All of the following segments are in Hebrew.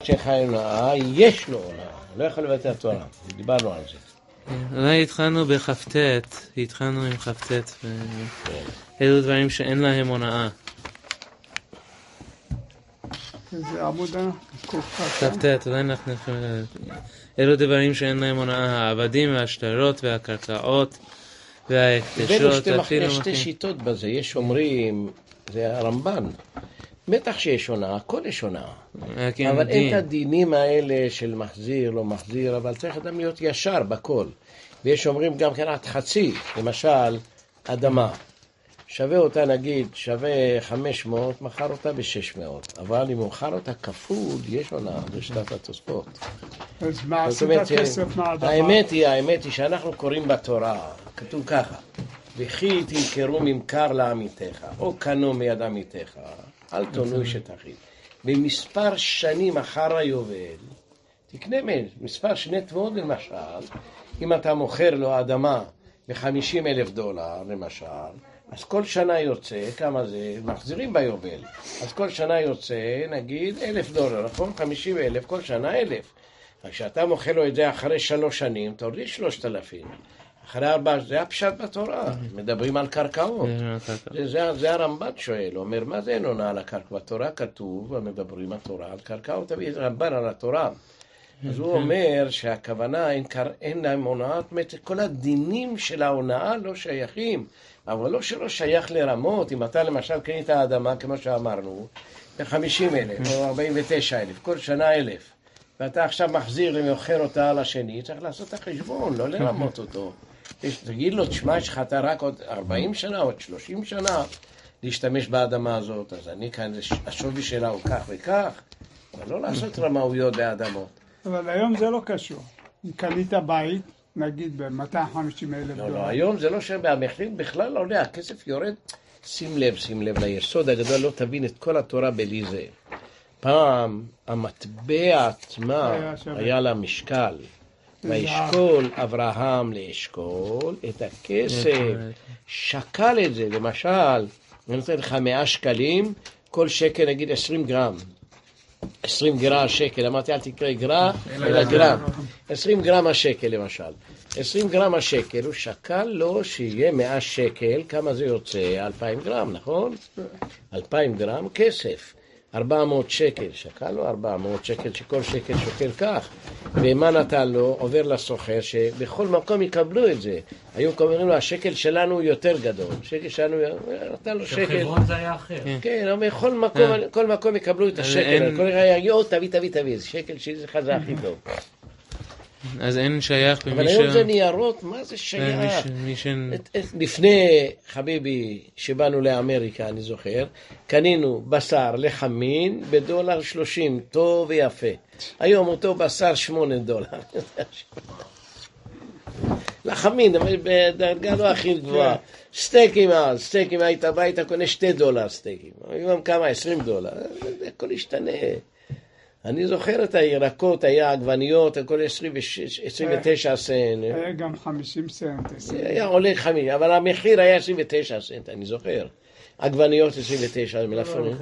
שחי הונאה, יש לו הונאה, לא יכול לבטא התורה, דיברנו על זה. אולי התחלנו בכ"ט, התחלנו עם כ"ט, אלו דברים שאין להם הונאה. זה עמודה, כ"ט, אולי אנחנו נתחיל... אלו דברים שאין להם הונאה, העבדים והשטרות והקרקעות וההקדשות. יש שתי שיטות בזה, יש אומרים, זה הרמב"ן, בטח שיש הונאה, הכל יש הונאה. אבל אין את הדינים האלה של מחזיר, לא מחזיר, אבל צריך אדם להיות ישר בכל. ויש אומרים גם כן עד חצי, למשל, אדמה. שווה אותה נגיד, שווה 500, מחר אותה ב-600. אבל אם מחר אותה כפול, יש הונאה, זה שטת התוספות. אז מה עשית כסף מהאדמה? האמת היא שאנחנו קוראים בתורה, כתוב ככה, וכי תמכרו ממכר לעמיתך, או קנו מיד עמיתך, אל תונו אשת אחיו. במספר שנים אחר היובל, תקנה מספר שני תבואות למשל, אם אתה מוכר לו אדמה ב$50,000 למשל, אז כל שנה יוצא, כמה זה? מחזירים ביובל. אז כל שנה יוצא, נגיד, $1,000, נכון? 50,000, כל שנה 1,000. כשאתה מוכר לו את זה אחרי 3 שנים, תוריד 3,000. אחרי 4, זה הפשט בתורה. מדברים על קרקעות. זה הרמב"ן שואל, הוא אומר, מה זה אין הונאה על הקרקע? בתורה כתוב, מדברים התורה על קרקעות, תביא רמב"ן על התורה. אז הוא אומר שהכוונה אין להם הונאה, כל הדינים של ההונאה לא שייכים. אבל לא שלא שייך לרמות, אם אתה למשל קנית האדמה, כמו שאמרנו, ב$50,000 או 49,000, כל שנה 1,000, ואתה עכשיו מחזיר ומוכר אותה על השני, צריך לעשות את החשבון, לא לרמות אותו. תגיד לו, תשמע, יש לך אתה רק עוד 40 שנה, עוד 30 שנה, להשתמש באדמה הזאת, אז אני כאן, השווי שלה הוא כך וכך, אבל לא לעשות רמאויות באדמות. אבל היום זה לא קשור. אם קנית בית, נגיד ב$250,000. לא, היום זה לא שהמחיר בכלל לא עולה, הכסף יורד. שים לב ליסוד הגדול, לא תבין את כל התורה בלי זה. פעם המטבע עצמה היה לה משקל. וישקול אברהם לאשכול את הכסף, שקל את זה. למשל, אני נותן לך 100 שקלים, כל שקל נגיד 20 גרם. 20 גרם השקל, אמרתי אל תקרא גרם, אלא גרם. 20 גרם השקל למשל. 20 גרם השקל, הוא שקל לו שיהיה 100 שקל, כמה זה יוצא? 2,000 גרם, נכון? 2,000 גרם כסף. 400 שקל, שקל לו 400 שקל, שכל שקל שוקל כך. ומה נתן לו? עובר לסוחר, שבכל מקום יקבלו את זה. היום קוראים לו, השקל שלנו הוא יותר גדול. שקל שלנו, נתן לו שקל. שחברון זה היה אחר. כן, אבל כל מקום יקבלו את השקל. כל רגע יגיעו, תביא, זה שקל שלי זה חזה הכי טוב. אז אין שייך אבל היום זה ניירות, מה זה שייך? לפני חביבי שבאנו לאמריקה, אני זוכר, קנינו בשר לחמין $1.30, טוב ויפה. היום אותו בשר $8. לחמין, אבל בדרגה לא הכי גבוהה. סטייקים, היית הביתה קונה $2 סטייקים. היום כמה? $20. זה הכל ישתנה. אני זוכר את הירקות, היה עגבניות, הכל 29 סנט. היה גם 50 סנט. היה עולה 5, אבל המחיר היה 29 סנט, אני זוכר. עגבניות 29 מלפונים.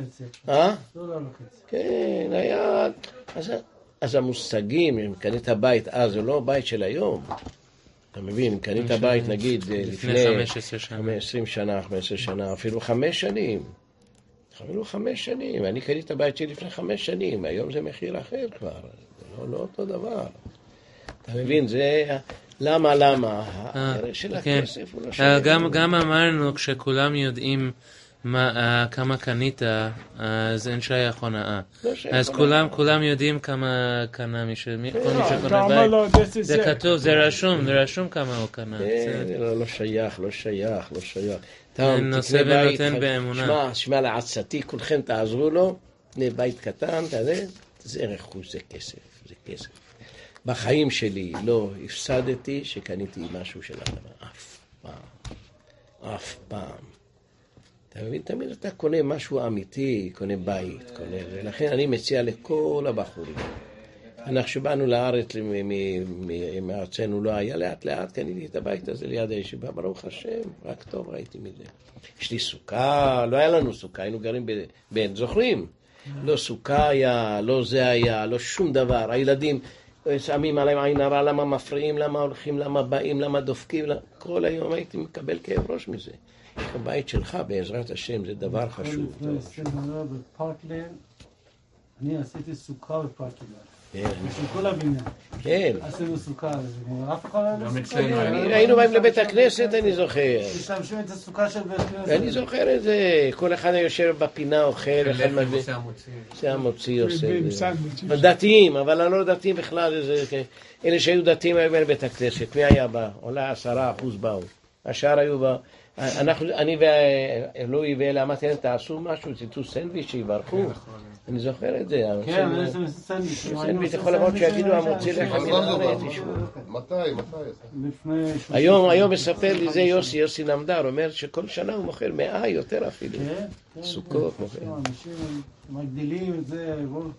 כן, היה... אז המושגים, אם קנית בית אז, זה לא בית של היום. אתה מבין, אם קנית בית, נגיד, לפני 20 שנה, 15 שנה, אפילו 5 שנים. אפילו 5 שנים, אני קניתי את הבית שלי לפני 5 שנים, היום זה מחיר אחר כבר, זה לא אותו דבר. אתה מבין, זה... למה? הערך של הכסף הוא לא שווה. גם אמרנו, כשכולם יודעים כמה קנית, אז אין שייך הונאה. אז כולם יודעים כמה קנה מי שקונה בית. זה כתוב, זה רשום כמה הוא קנה. לא שייך. נושא ונותן באמונה. שמע לעצתי, כולכם תעזרו לו, תנה בית קטן, זה רכוש, זה כסף. בחיים שלי לא הפסדתי שקניתי משהו של אדמה, אף פעם. אתה מבין, תמיד אתה קונה משהו אמיתי, קונה בית, ולכן אני מציע לכל הבחורים. אנחנו שבאנו לארץ, מארצנו לא היה, לאט קניתי את הבית הזה ליד הישיבה, ברוך השם, רק טוב ראיתי מזה. יש לי סוכה, לא היה לנו סוכה, היינו גרים בין זוכרים. לא סוכה היה, לא זה היה, לא שום דבר. הילדים שמים עליהם עין הרע, למה מפריעים, למה הולכים, למה באים, למה דופקים. כל היום הייתי מקבל כאב ראש מזה. הבית שלך, בעזרת השם, זה דבר חשוב. בפארקלנד, אני עשיתי סוכה בפארקלנד. כן. בשביל כל הבניין. כן. עשינו סוכה. אף אחד לא היה סוכה. היינו באים לבית הכנסת, אני זוכר. משתמשים את הסוכה של בית הכנסת. אני זוכר את זה. כל אחד יושב בפינה, אוכל, אחד מביא. זה המוציא עושה. דתיים, אבל הלא דתיים בכלל. אלה שהיו דתיים היו בבית הכנסת. מי היה בא? אולי 10% באו. השאר היו בא. אני ואלוהי ואלה אמרתי להם, תעשו משהו, תיתו סנדוויץ' שיברכו. אני זוכר את זה. כן, אני סנדוויץ'. סנדוויץ' יכול לבוא שיגידו המוציא לחם. מתי? היום מספר לי זה יוסי נמדר, אומר שכל שנה הוא מוכר 100 יותר אפילו. סוכות מוכר. אנשים מגדילים את זה.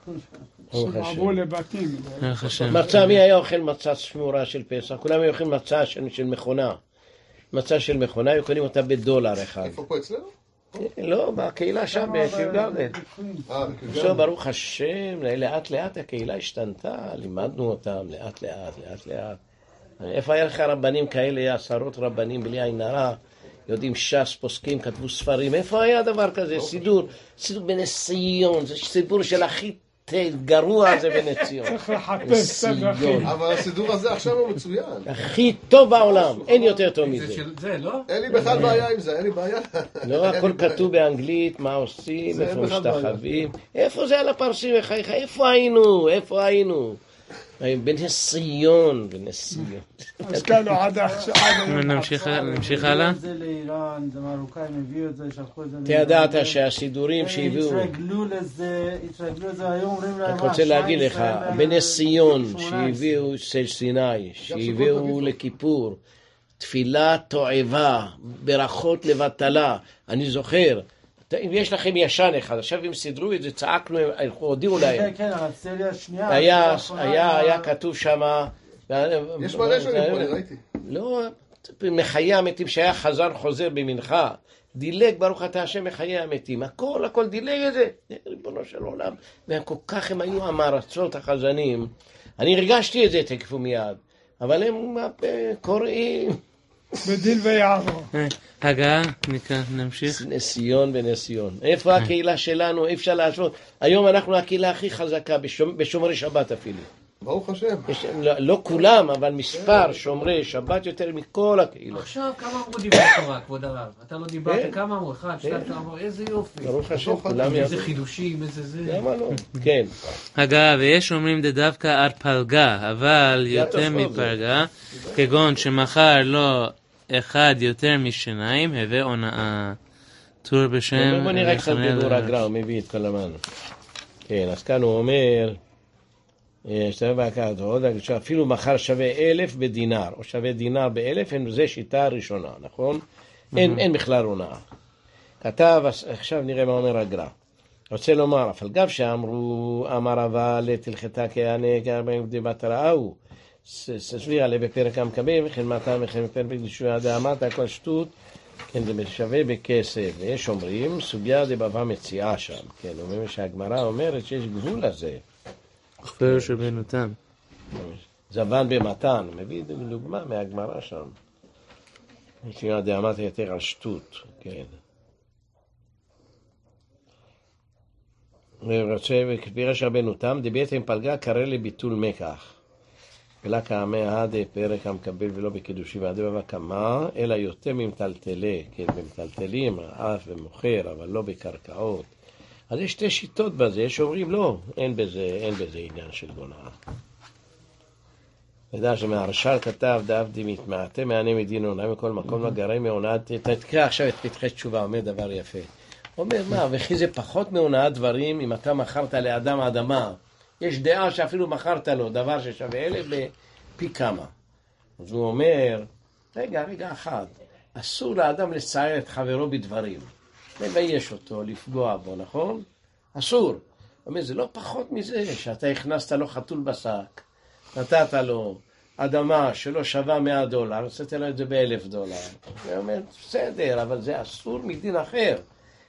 עברו לבתים. מצה, מי היה אוכל מצה שמורה של פסח? כולם היו אוכלים מצה של מכונה. מצה של מכונה, היו קונים אותה $1 אחד. איפה פה אצלנו? לא, בקהילה שם, בקירגרדן. עכשיו, ברוך השם, לאט לאט הקהילה השתנתה, לימדנו אותם לאט לאט. איפה היה לך רבנים כאלה, עשרות רבנים בלי עין הרע, יודעים ש"ס, פוסקים, כתבו ספרים, איפה היה דבר כזה? סידור בנס ציון, זה סיפור של הכי גרוע הזה בנס ציון. צריך לחפש את הדרכים. אבל הסידור הזה עכשיו הוא מצוין. הכי טוב בעולם, אין יותר טוב מזה. זה, לא? אין לי בכלל בעיה עם זה, אין לי בעיה. לא, הכל כתוב באנגלית, מה עושים, איפה משתחווים. איפה זה על הפרסים וחייך? איפה היינו? בנס ציון. אז כאן עד עכשיו. נמשיך הלאה. זה לאיראן, זה מרוקאים הביאו את זה, שלחו את זה. תידעת שהסידורים שהביאו... התרגלו לזה, היום אומרים להם... אני רוצה להגיד לך, בנס ציון שהביאו של סיני, שהביאו לכיפור, תפילה תועבה, ברכות לבטלה, אני זוכר, אם יש לכם ישן אחד, עכשיו הם סידרו את זה, צעקנו, הודיעו להם. כן, הרצליה השנייה. היה כתוב שם... יש מלא שנים פה, אני ראיתי. לא, מחיי המתים שהיה חזן חוזר במנחה, דילג ברוך אתה השם מחיי המתים, הכל דילג את זה, ריבונו של עולם, וכל כך הם היו המערצות החזנים, אני הרגשתי את זה תקפו מיד, אבל הם קוראים. בדיל ויעבור. הגעה, נמשיך. נסיון. איפה הקהילה שלנו? אי אפשר להשוות. היום אנחנו הקהילה הכי חזקה, בשומרי שבת אפילו. ברוך השם. לא כולם, אבל מספר שומרי שבת יותר מכל הקהילות. עכשיו כמה אמרו דיבר תורה, כבוד הרב? אתה לא דיברת, כמה אמרו? 1, 2, 3, אמרו, איזה יופי. ברוך השם, כולם איזה חידושים, איזה זה. למה לא? כן. הגעה, ויש אומרים דווקא על פלגה, אבל יותר מפלגה, כגון שמחר לא אחד יותר משניים, הווה הונאה. טור בשם... בוא נראה קצת דיבור הגר"א, הוא מביא את כל המן. כן, אז כאן הוא אומר... אפילו מחר שווה 1,000 בדינר, או שווה דינר ב1,000, זה שיטה הראשונה, נכון? אין בכלל הונאה. כתב, עכשיו נראה מה אומר הגר"א. רוצה לומר, אף על גב שאמרו, אמר אבל תלכתה כענה כ40 דיבת ראו, סביר עליה בפרק המקבל, וכן מתה וכן בפרק דשויה דאמרת, הכל שטות, כן, זה שווה בכסף. ויש אומרים, סוגיה דבבה מציאה שם, כן, אומרים שהגמרא אומרת שיש גבול לזה. כפר שבנותם. זבן במתן, מביא דוגמה מהגמרא שם. שנייה דאמרת יותר על שטות, כן. ורצה וכפירה שבנותם, דבייתם פלגה קרא לביטול מקח. אלא כאמה עד פרק המקבל ולא בקידושי ועד בבא כמה, אלא יותר ממטלטלי, כן, במטלטלים, אף ומוכר, אבל לא בקרקעות. אז יש שתי שיטות בזה, יש אומרים לא, אין בזה עניין של הונאה. נדע שמהרש"ל כתב דעבדי מתמעטה מענה מדין הונאה מכל מקום לגרי מהונאה, תקרא עכשיו את פתחי תשובה, אומר דבר יפה. אומר מה, וכי זה פחות מהונאת דברים אם אתה מכרת לאדם האדמה, יש דעה שאפילו מכרת לו דבר ששווה 1,000 בפי כמה. אז הוא אומר, רגע אחד, אסור לאדם לצער את חברו בדברים. לבייש אותו, לפגוע בו, נכון? אסור. הוא אומר, זה לא פחות מזה שאתה הכנסת לו חתול בשק, נתת לו אדמה שלא שווה $100, עשית לו את זה $1,000. הוא אומר, בסדר, אבל זה אסור מדין אחר.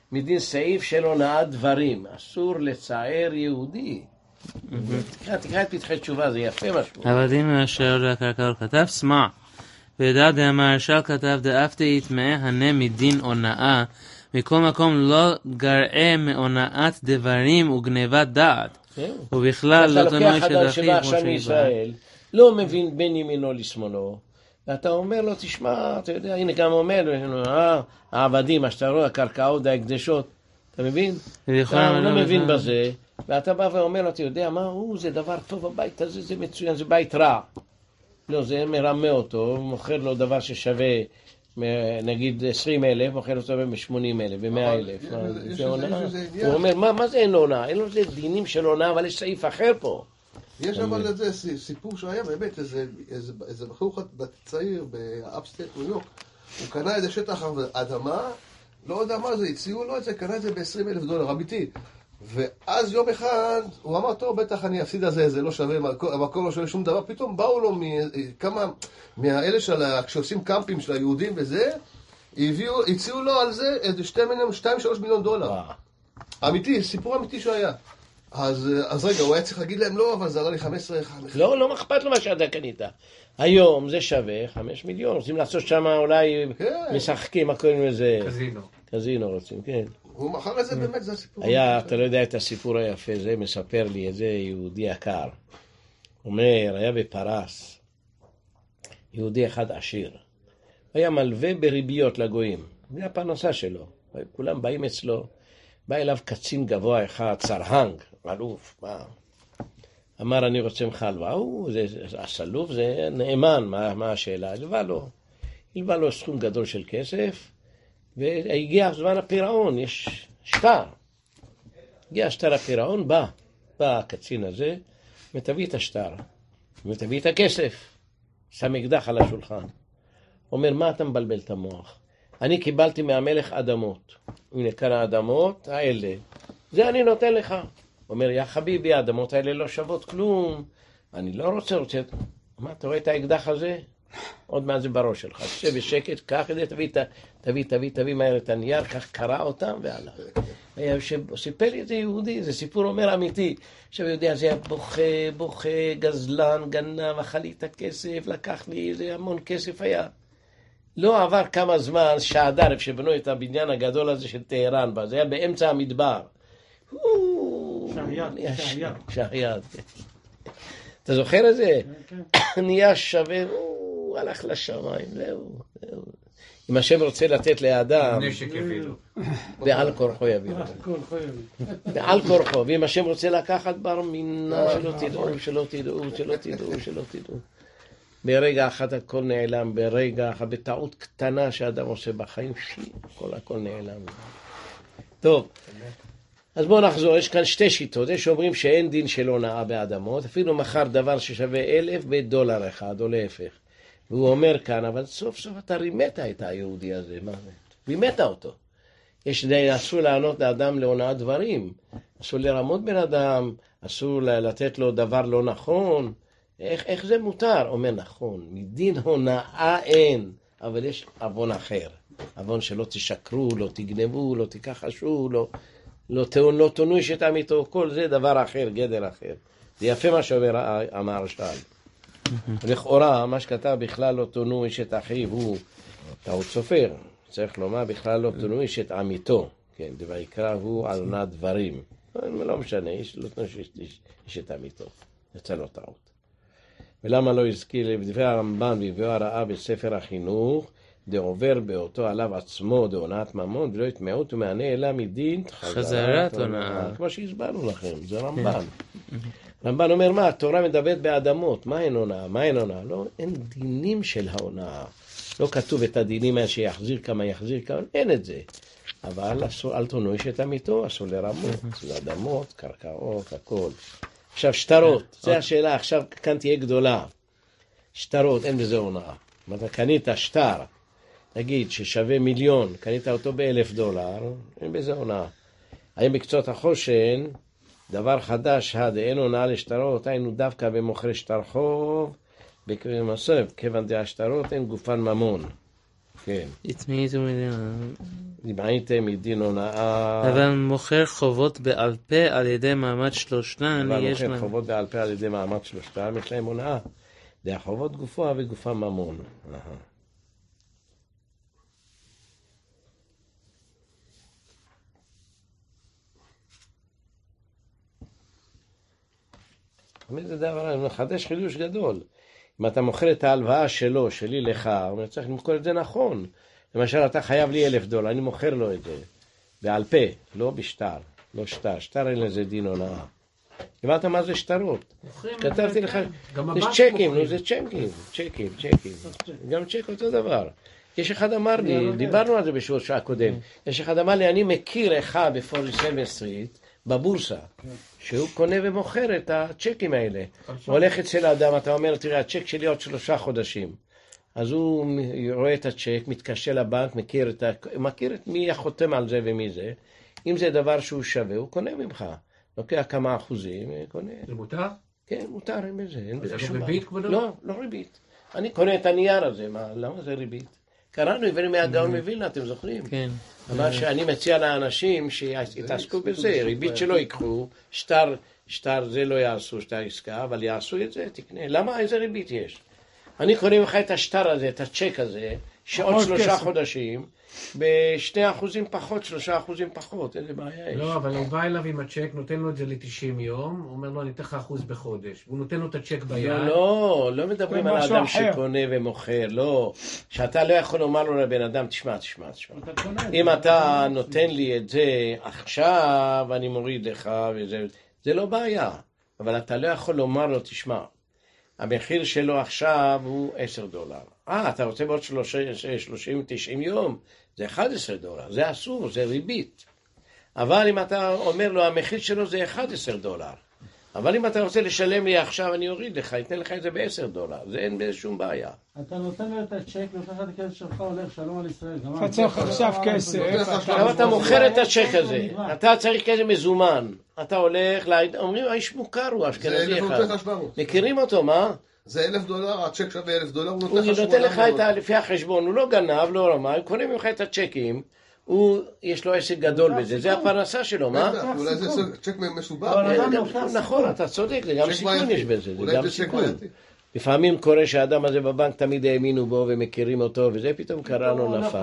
מדין סעיף של הונאת דברים. אסור לצער יהודי. תקרא את פתחי תשובה, זה יפה משהו. עבדים מאשר לקרקע כתב סמע. וידע דאמרשל כתב דאפתי יתמאה הנה מדין הונאה. מכל מקום לא גרעה מהונאת דברים וגנבת דעת. ובכלל לא תנוי שדחי כמו מישראל, לא מבין בין ימינו לשמאלו, ואתה אומר לו, תשמע, אתה יודע, הנה גם אומר, העבדים, השטרות, הקרקעות, ההקדשות, אתה מבין? אתה לא מבין בזה, ואתה בא ואומר לו, אתה יודע מה, זה דבר טוב, הבית הזה זה מצוין, זה בית רע. לא, זה מרמה אותו, מוכר לו דבר ששווה, נגיד 20,000, מוכר אותו ב-80,000, ב-100,000. הוא אומר, מה זה אין הונאה? אין לו זה דינים של הונאה, אבל יש סעיף אחר פה. יש אבל איזה סיפור שהיה באמת, איזה בחור צעיר באפסטייט ניו יורק, הוא קנה איזה שטח אדמה, לא יודע מה זה, הציעו לו את זה, קנה את זה $20,000, אמיתי. ואז יום אחד, הוא אמר, טוב, בטח אני אפסיד על זה, זה לא שווה, המקום לא שווה שום דבר, פתאום באו לו כמה מהאלה שעושים קמפים של היהודים וזה, הציעו לו על זה איזה $2-3 מיליון. אמיתי, סיפור אמיתי שהיה. אז רגע, הוא היה צריך להגיד להם לא, אבל זה עלה לי 15. לא אכפת לו מה שאתה קנית. היום זה שווה 5 מיליון, רוצים לעשות שם אולי משחקים, הכל איזה... קזינו רוצים, כן. הוא מכר את זה באמת, זה הסיפור. אתה לא יודע את הסיפור היפה, זה מספר לי איזה יהודי יקר. אומר, היה בפרס, יהודי אחד עשיר. היה מלווה בריביות לגויים. זה הפרנסה שלו. כולם באים אצלו. בא אליו קצין גבוה אחד, צרהנג, אלוף, מה? אמר, אני רוצה ממך הלוואה. הסלוף זה נאמן, מה השאלה? הלווה לו סכום גדול של כסף, והגיע זמן הפירעון, יש שטר. הגיע שטר הפירעון, בא הקצין הזה, ותביא את השטר, ותביא את הכסף, שם אקדח על השולחן. אומר, מה אתה מבלבל את המוח? אני קיבלתי מהמלך אדמות. הנה כאן האדמות האלה. זה אני נותן לך. אומר, יא חביבי, האדמות האלה לא שוות כלום. אני לא רוצה. מה, אתה רואה את האקדח הזה? עוד מעט זה בראש שלך. תשב בשקט, קח את זה, תביא מהר את הנייר, כך קרא אותם והלך. סיפר לי את זה יהודי, זה סיפור אומר אמיתי. עכשיו יודע, זה היה בוכה, גזלן, גנב, אכל לי את הכסף, לקח לי, זה המון כסף היה. לא עבר כמה זמן, שעדר, שבנו את הבניין הגדול הזה של טהרן, זה היה באמצע המדבר. שחייד. אתה זוכר את זה? נהיה שווה, הלך לשמיים, זהו. אם השם רוצה לתת לאדם, נשק יביא לו. בעל כורחו יביא לו. בעל כורחו, ואם השם רוצה לקחת בר מינה, שלא תדעו. ברגע אחד הכל נעלם, ברגע אחד, בטעות קטנה שאדם עושה בחיים, הכל נעלם. טוב, אז בואו נחזור, יש כאן שתי שיטות, יש שאומרים שאין דין של הונאה באדמות, אפילו מחר דבר ששווה 1,000 $1 אחד, או להפך. והוא אומר כאן, אבל סוף סוף אתה רימת את היהודי הזה, מה זה? רימת אותו. אסור לענות לאדם להונאת דברים, אסור לרמות בן אדם, אסור לתת לו דבר לא נכון, איך זה מותר? אומר נכון, מדין הונאה אין, אבל יש אבון אחר. אבון שלא תשקרו, לא תגנבו, לא תכחשו, לא תונו אשת עמיתו, כל זה דבר אחר, גדר אחר. זה יפה מה שאומר המהרש"ל. לכאורה, מה שכתב בכלל לא תונו אשת אחיו, הוא טעות סופר. צריך לומר, בכלל לא תונו אשת עמיתו. כן, ויקרא הוא על הונאת דברים. לא משנה, לא תונו אשת עמיתו. יצא לו טעות. ולמה לא הזכיר בדברי הרמב"ן ובדברי הרעה בספר החינוך, דעובר באותו עליו עצמו דהונאת ממון, ולא יטמעות ומענה אלא מדין חזרת הונאה. כמו שהסברנו לכם, זה רמב"ן. רמב"ן אומר, מה, התורה מדברת באדמות, מה אין הונאה? לא, אין דינים של ההונאה. לא כתוב את הדינים האלה שיחזיר כמה, אין את זה. אבל אל תונו אשת עמיתו, אסור לרמות, לאדמות, קרקעות, הכל. עכשיו, שטרות, זו השאלה, עכשיו כאן תהיה גדולה. שטרות, אין בזה הונאה. אתה קנית שטר, נגיד ששווה 1,000,000, קנית אותו $1,000, אין בזה הונאה. האם מקצות החושן, דבר חדש, אין הונאה לשטרות, היינו דווקא במוכרי שטר חוב, במסב, כיוון דה השטרות אין גופן ממון. כן. התמעיטו מדין התמעיטם מדין הונאה. אבל מוכר חובות בעל פה על ידי מעמד שלושתן, אבל יש מוכר להם... חובות בעל פה על ידי מעמד שלושתן, יש להם הונאה. זה החובות גופו וגופם ממון. זה דבר, מחדש חידוש גדול. אם אתה מוכר את ההלוואה שלו, שלי לך, הוא צריך למכור את זה נכון. למשל, אתה חייב לי $1,000, אני מוכר לו את זה. בעל פה, לא בשטר, לא שטר. שטר אין לזה דין הונאה. הבנת מה זה שטרות? כתבתי לך, זה צ'קים, זה צ'קים. גם צ'ק אותו דבר. יש אחד אמר לי, דיברנו על זה בשבוע שעה קודם, יש אחד אמר לי, אני מכיר אחד ב-47 סטריט, בבורסה, שהוא קונה ומוכר את הצ'קים האלה. הוא הולך אצל האדם, אתה אומר, תראה, הצ'ק שלי עוד 3 חודשים. אז הוא רואה את הצ'ק, מתקשר לבנק, מכיר את מי החותם על זה ומי זה. אם זה דבר שהוא שווה, הוא קונה ממך. לוקח כמה אחוזים, קונה. זה מותר? כן, מותר, אין בזה. זה לא ריבית, כבודו? לא ריבית. אני קונה את הנייר הזה, למה זה ריבית? קראנו עברים מהגאון מווילנה, אתם זוכרים? כן. אבל שאני מציע לאנשים שיתעסקו בזה, ריבית שלא ייקחו, שטר זה לא יעשו, שטר עסקה, אבל יעשו את זה, תקנה. למה? איזה ריבית יש? אני קונה ממך את השטר הזה, את הצ'ק הזה, שעוד 3 חודשים, ב2% פחות, 3% פחות, איזה בעיה יש. לא, אבל הוא בא אליו עם הצ'ק, נותן לו את זה ל-90 יום, הוא אומר לו, אני אתן לך 1% בחודש. הוא נותן לו את הצ'ק ביד. לא מדברים על האדם שקונה ומוכר, לא. שאתה לא יכול לומר לו לבן אדם, תשמע. אם אתה נותן לי את זה עכשיו, אני מוריד לך, זה לא בעיה. אבל אתה לא יכול לומר לו, תשמע, המחיר שלו עכשיו הוא $10. אתה רוצה בעוד 30-90 יום? זה $11. זה אסור, זה ריבית. אבל אם אתה אומר לו, המחיר שלו זה $11. אבל אם אתה רוצה לשלם לי עכשיו, אני אוריד לך, אתן לך את זה $10. זה אין בזה שום בעיה. אתה נותן לו את הצ'ק, נותן לך את הכסף שלך, הולך, שלום על ישראל. אתה צריך עכשיו כסף. עכשיו אתה מוכר את הצ'ק הזה. אתה צריך כזה מזומן. אתה הולך, אומרים, האיש מוכר הוא אשכנזי אחד. מכירים אותו, מה? זה $1,000, הצ'ק שווה $1,000, הוא נותן לך לפי החשבון, הוא לא גנב, לא רמה, הוא קונה ממך את הצ'קים, יש לו עסק גדול בזה, זה הפרנסה שלו, מה? אולי זה צ'ק משובח. נכון, אתה צודק, זה גם סיכון יש בזה, זה גם סיכון. לפעמים קורה שהאדם הזה בבנק תמיד האמינו בו ומכירים אותו, וזה פתאום קראנו נפל.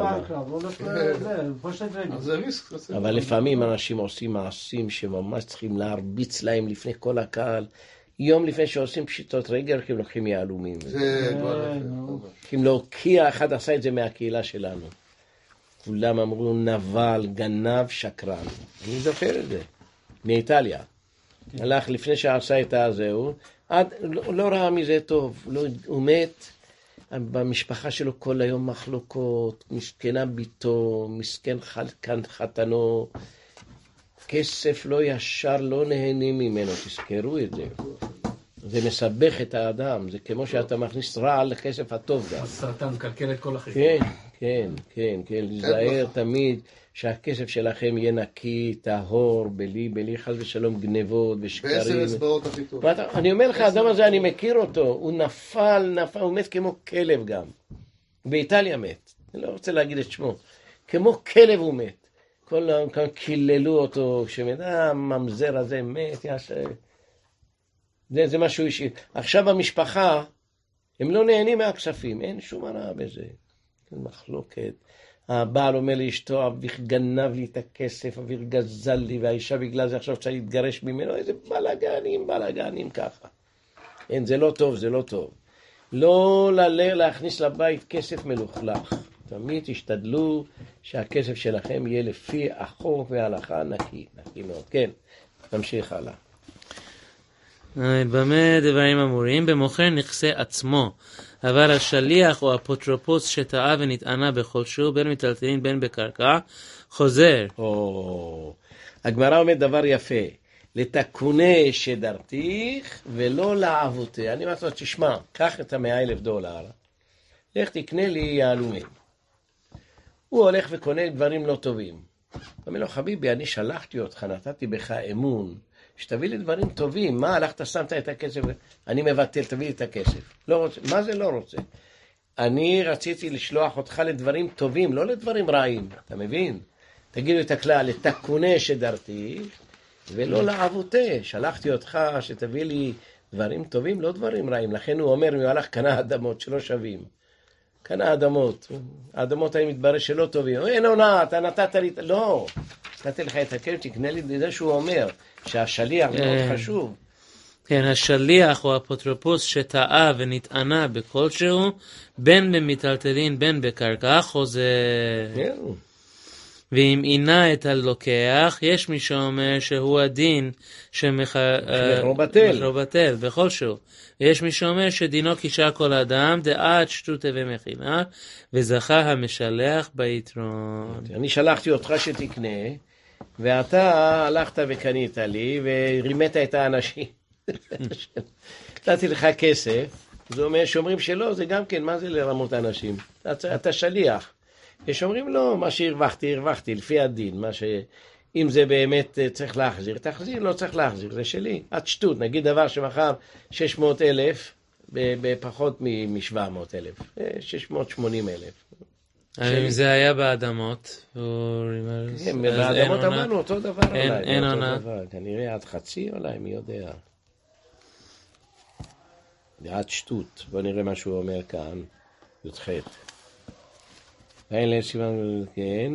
אבל לפעמים אנשים עושים מעשים שממש צריכים להרביץ להם לפני כל הקהל. יום לפני שעושים פשיטות רגל, כי הם לוקחים יהלומים. כי הם להוקיע, אחד עשה את זה מהקהילה שלנו. כולם אמרו נבל, גנב, שקרן. אני זוכר את זה. מאיטליה. הלך לפני שעשה את הזהו, לא ראה מזה טוב. הוא מת, במשפחה שלו כל היום מחלוקות, מסכנה ביתו, מסכן חתנו, כסף לא ישר, לא נהנים ממנו, תזכרו את זה. זה מסבך את האדם, זה כמו שאתה מכניס רע לכסף הטוב גם. הסרטן מקלקל את כל החשבון. כן, להיזהר תמיד שהכסף שלכם יהיה נקי, טהור, בלי חס ושלום גנבות ושקרים. 10 אצבעות הכי טוב. אני אומר לך, האדם הזה אני מכיר אותו, הוא נפל, הוא מת כמו כלב גם. באיטליה מת, אני לא רוצה להגיד את שמו, כמו כלב הוא מת. כל היום קיללו אותו, הממזר הזה מת, זה משהו אישי. עכשיו במשפחה, הם לא נהנים מהכספים, אין שום הרע בזה. אין מחלוקת. הבעל אומר לאשתו, אביך גנב לי את הכסף, אביך גזל לי, והאישה בגלל זה עכשיו צריך להתגרש ממנו, איזה בלגנים ככה. אין, זה לא טוב. לא להכניס לבית כסף מלוכלך. תמיד תשתדלו שהכסף שלכם יהיה לפי החוק וההלכה נקי מאוד. כן, תמשיך הלאה. במה דברים אמורים? במוכר נכסי עצמו, אבל השליח או אפוטרופוס שטעה ונטענה בכל שהוא, בין מטלטלין בין בקרקע, חוזר. הגמרא אומרת דבר יפה, לתקוני שדרתיך ולא לעבותי. אני אומר לו, תשמע, קח את $100,000, לך תקנה לי יהלומים. הוא הולך וקונה דברים לא טובים. הוא אומר לו, חביבי, אני שלחתי אותך, נתתי בך אמון, שתביא לי דברים טובים. מה, הלכת, שמת את הכסף? אני מבטל, תביא לי את הכסף. לא רוצה. מה זה לא רוצה? אני רציתי לשלוח אותך לדברים טובים, לא לדברים רעים, אתה מבין? תגידו את הכלל, לתקונה שדרתי, ולא לעבותה. שלחתי אותך שתביא לי דברים טובים, לא דברים רעים. לכן הוא אומר, הוא הלך קנה אדמות שלא שווים. קנה אדמות. האדמות האלה מתברר שלא טובים. אין עונה, אתה נתת לי... לא. נתתי לך את הכסף, תקנה לי את זה שהוא אומר, שהשליח מאוד חשוב. כן, השליח או אפוטרופוס שטעה ונטענה בכלשהו, בין במטלטלין, בין בקרקע, חוזר. כן. ואם עינה את הלוקח, יש מי שאומר שהוא הדין שמחרו בטל בכל שהוא. ויש מי שאומר שדינו קישה כל אדם, דעת שטות ומכינה, וזכה המשלח ביתרון. אני שלחתי אותך שתקנה, ואתה הלכת וקנית לי, ורימת את האנשים. נתתי לך כסף, זה אומר שאומרים שלא, זה גם כן, מה זה לרמות האנשים? אתה שליח. יש אומרים לא, מה שהרווחתי, לפי הדין, אם זה באמת צריך להחזיר, תחזיר, לא צריך להחזיר, זה שלי. את שטות, נגיד דבר שמחר 600,000 בפחות מ-700,000, 680,000. אם זה היה באדמות, כן, באדמות אמרנו אותו דבר. אין עונה. כנראה עד חצי אולי, מי יודע. זה עד שטות, בוא נראה מה שהוא אומר כאן, י"ח. ואין להם סימן, כן.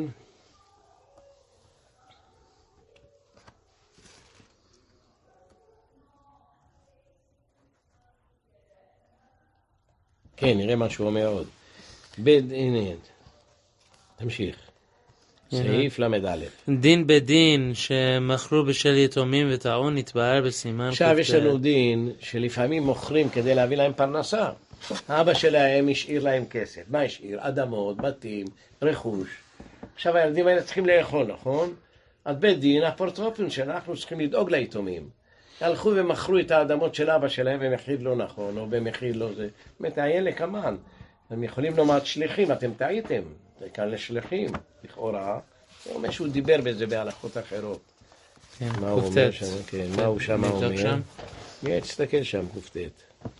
כן, נראה מה שהוא אומר עוד. הנה, תמשיך. סעיף למד א'. דין בדין שמכרו בשל יתומים וטעון נתבהר בסימן. עכשיו יש לנו דין שלפעמים מוכרים כדי להביא להם פרנסה. האבא שלהם השאיר להם כסף. מה השאיר? אדמות, בתים, רכוש. עכשיו הילדים האלה צריכים לאכול, נכון? אז בית דין, הפורטרופים שאנחנו צריכים לדאוג ליתומים. הלכו ומכרו את האדמות של אבא שלהם במחיר לא נכון, או במחיר לא זה. באמת, הילד כמן. הם יכולים לומר שליחים, אתם טעיתם. זה כאן לשליחים, לכאורה. זה אומר שהוא דיבר בזה בהלכות אחרות. כן, מה הוא אומר שם? כן, מה הוא שם אומר? מי תסתכל שם, קופטט.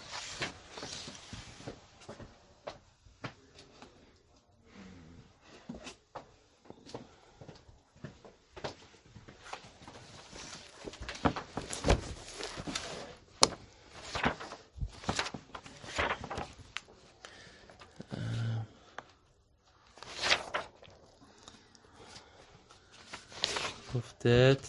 קופטט.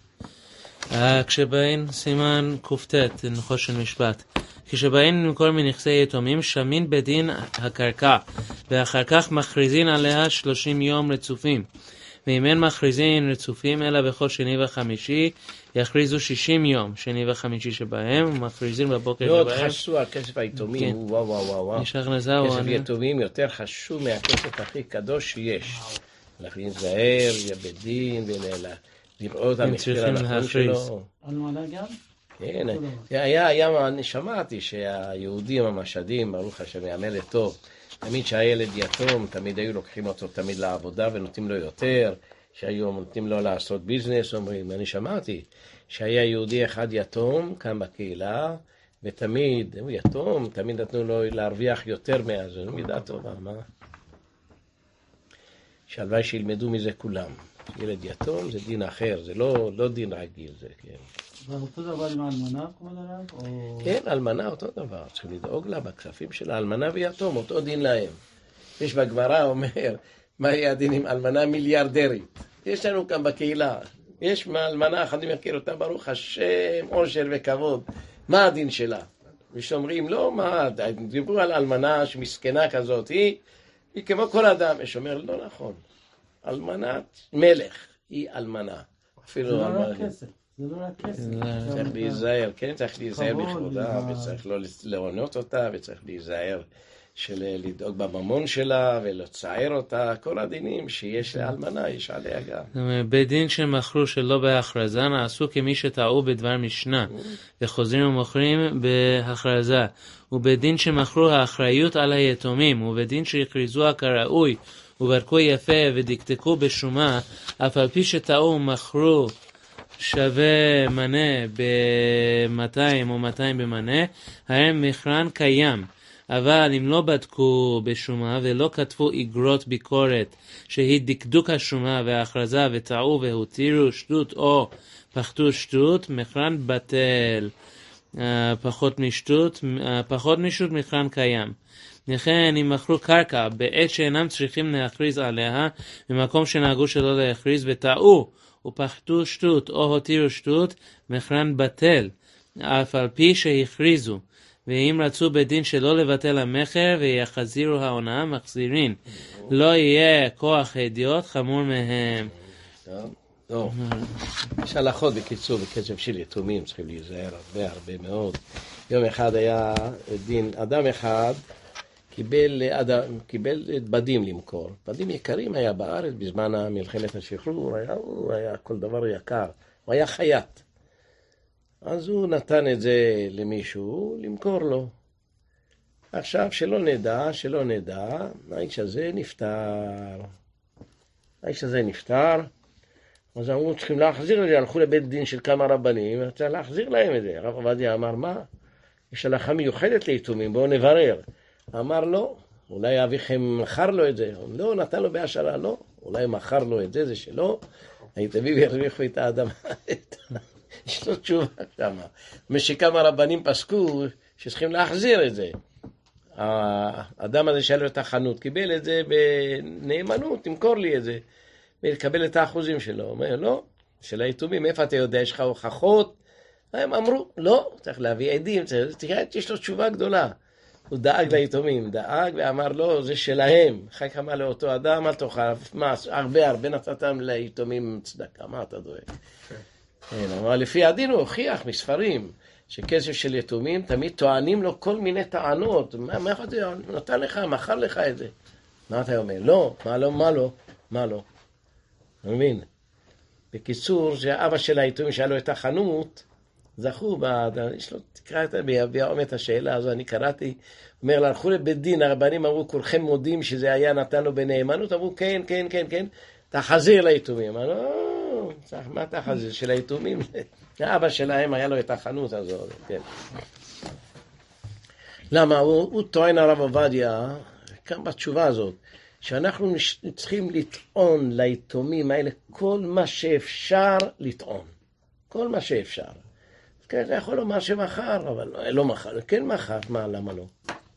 כשבאים סימן קופטט, נחושן משפט. כשבאים למכור מנכסי יתומים, שמין בדין הקרקע, ואחר כך מכריזין עליה 30 יום רצופים. ואם אין מכריזין רצופים, אלא בכל שני וחמישי, יכריזו 60 יום, שני וחמישי שבהם, ומכריזין בבוקר שבהם. מאוד חשוב על כסף היתומים, וואו. כסף יתומים יותר חשוב מהכסף הכי קדוש שיש. להכין זהר, בדין, ולראות המחיר הנכון שלו. אלמנה גם? כן, אני שמעתי שהיהודים המשדים, ברוך השם, יאמר לטוב, תמיד שהילד יתום, תמיד היו לוקחים אותו תמיד לעבודה ונותנים לו יותר, שהיו נותנים לו לעשות ביזנס, אומרים, אני שמעתי שהיה יהודי אחד יתום כאן בקהילה, ותמיד, הוא יתום, תמיד נתנו לו להרוויח יותר מאז, זו מידה טובה, מה? שהלוואי שילמדו מזה כולם. ילד יתום זה דין אחר, זה לא דין רגיל, זה כן. ואותו דבר עם האלמנה, כבוד הרב? כן, אלמנה אותו דבר, צריכים לדאוג לה בכספים של האלמנה ויתום, אותו דין להם. יש בגמרא אומר, מה יהיה הדין עם אלמנה מיליארדרית? יש לנו כאן בקהילה, יש אלמנה אחת, אני מכיר אותה, ברוך השם, עושר וכבוד, מה הדין שלה? ושאומרים, לא, מה, דיברו על אלמנה שמסכנה כזאת, היא כמו כל אדם, יש אומר, לא נכון, אלמנת מלך היא אלמנה. זה לא רק כסף. זה לא רק כסף. צריך להיזהר, כן, צריך להיזהר בכבודה, וצריך לא לעונות אותה, וצריך להיזהר של לדאוג בממון שלה, ולצער אותה, כל הדינים שיש לאלמנה, יש עליה גם. בדין שמכרו שלא בהכרזה, נעשו כמי שטעו בדבר משנה, וחוזרים ומוכרים בהכרזה. ובדין שמכרו האחריות על היתומים, ובדין שהכריזוה כראוי, וברקו יפה ודקדקו בשומה, אף על פי שטעו ומכרו שווה מנה ב-200 או 200 במנה, הרי מכרן קיים, אבל אם לא בדקו בשומה ולא כתבו איגרות ביקורת שהיא דקדוק השומה וההכרזה וטעו והותירו שטות או פחתו שטות, מכרן בטל. פחות משטות מכרן קיים. לכן אם מכרו קרקע בעת שאינם צריכים להכריז עליה במקום שנהגו שלא להכריז וטעו ופחתו שטות או הותירו שטות, מכרן בטל אף על פי שהכריזו. ואם רצו בדין שלא לבטל המחר ויחזירו ההונאה, מחזירין. לא יהיה כוח הדיוט חמור מהם. טוב. יש הלכות בקיצור, בקצב של יתומים, צריכים להיזהר הרבה מאוד. יום אחד היה דין, אדם אחד קיבל בדים למכור. בדים יקרים היה בארץ בזמן מלחמת השחרור, היה כל דבר יקר. הוא היה חייט. אז הוא נתן את זה למישהו למכור לו. עכשיו שלא נדע, האיש הזה נפטר. אז אמרו צריכים להחזיר את זה, הלכו לבית דין של כמה רבנים, וצריך להחזיר להם את זה. הרב עובדיה אמר, מה? יש הלכה מיוחדת ליתומים, בואו נברר. אמר לא, אולי אביכם מכר לו את זה. לא, נתן לו בהשאלה, לא. אולי מכר לו את זה, זה שלו. היתומים הרוויחו את האדמה. יש לו תשובה שם. משכמה רבנים פסקו שצריכים להחזיר את זה. האדם הזה שהיה לו את החנות, קיבל את זה בנאמנות, תמכור לי את זה. ולקבל את האחוזים שלו. הוא אומר, לא, של היתומים, איפה אתה יודע, יש לך הוכחות? הם אמרו, לא, צריך להביא עדים, יש לו תשובה גדולה. הוא דאג ליתומים, דאג ואמר, לא, זה שלהם. אחר כך אמר לאותו אדם, אל תאכל, הרבה נתתם ליתומים צדקה, מה אתה דואג? אבל לפי הדין הוא הוכיח מספרים, שכסף של יתומים תמיד טוענים לו כל מיני טענות. מה אתה נתן לך, מכר לך את זה? מה אתה אומר? לא, מה לא? אני מבין. בקיצור, שהאבא של היתומים שהיה לו את החנות, זכו, יש לו, תקרא את את השאלה הזו, אני קראתי, אומר, הלכו לבית דין, הרבנים אמרו, כולכם מודים שזה היה נתן לו בנאמנות, אמרו, כן, תחזיר ליתומים. אמרו, מה תחזיר של היתומים? האבא שלהם היה לו את החנות הזו, כן. למה? הוא טוען הרב עובדיה, כאן בתשובה הזאת, שאנחנו צריכים לטעון ליתומים האלה כל מה שאפשר לטעון. כל מה שאפשר. כן, אתה יכול לומר שמחר, אבל לא מחר. כן מחר, מה, למה לא?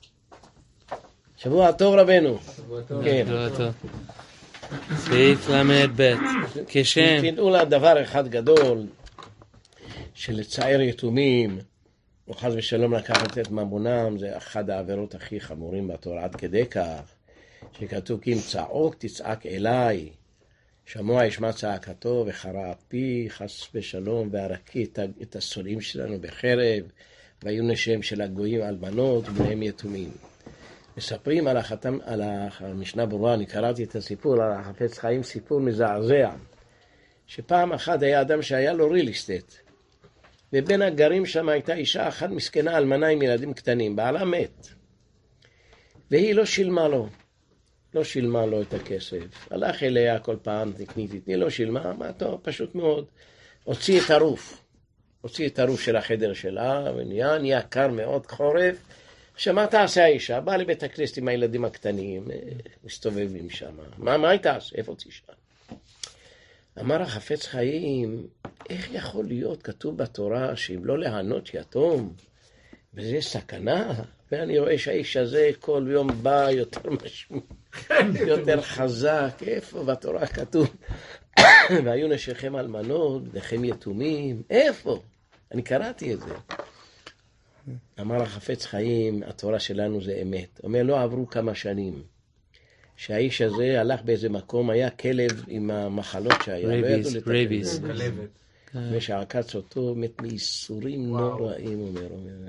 שבוע טוב רבנו. שבוע טוב. כן. שבוע טוב. סעיף למד ב' כשם. תדעו לה דבר אחד גדול, שלצער יתומים, או חס ושלום לקחת את ממונם, זה אחד העבירות הכי חמורים בתורה, עד כדי כך. שכתוב כי אם צעוק תצעק אליי, שמוע ישמע צעקתו וחרה אפי חס ושלום, והרקי את הסולים שלנו בחרב, והיו נשיהם של הגויים אלמנות ובניהם יתומים. מספרים על המשנה ברורה, אני קראתי את הסיפור על החפץ חיים, סיפור מזעזע, שפעם אחת היה אדם שהיה לו ריל אסטייט, ובין הגרים שם הייתה אישה אחת מסכנה אלמנה עם ילדים קטנים, בעלה מת, והיא לא שילמה לו את הכסף. הלך אליה כל פעם, תתני, לא שילמה, מה טוב, פשוט מאוד. הוציא את הרוף של החדר שלה, ונהיה קר מאוד, חורף. עכשיו, מה תעשה האישה? באה לבית הכנסת עם הילדים הקטנים, מסתובבים שם. מה היא תעשה? איפה תשאל? אמר החפץ חיים, איך יכול להיות כתוב בתורה שאם לא להענות יתום, וזה סכנה? ואני רואה שהאיש הזה כל יום בא יותר משמעות, יותר חזק. איפה בתורה כתוב? והיו נשיכם אלמנות, בניכם יתומים. איפה? אני קראתי את זה. אמר החפץ חיים, התורה שלנו זה אמת. אומר, לא עברו כמה שנים. שהאיש הזה הלך באיזה מקום, היה כלב עם המחלות שהיה. רביס. ושעקץ אותו, מת מייסורים נוראים, אומר.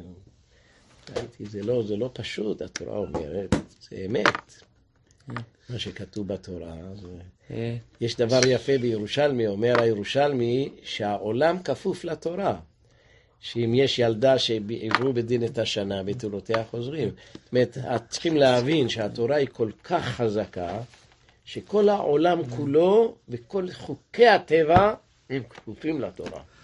זה לא פשוט, התורה אומרת, זה אמת. מה שכתוב בתורה. יש דבר יפה בירושלמי, אומר הירושלמי, שהעולם כפוף לתורה. שאם יש ילדה שעברו בדין את השנה, בתולותיה חוזרים. זאת אומרת, צריכים להבין שהתורה היא כל כך חזקה, שכל העולם כולו וכל חוקי הטבע הם כפופים לתורה.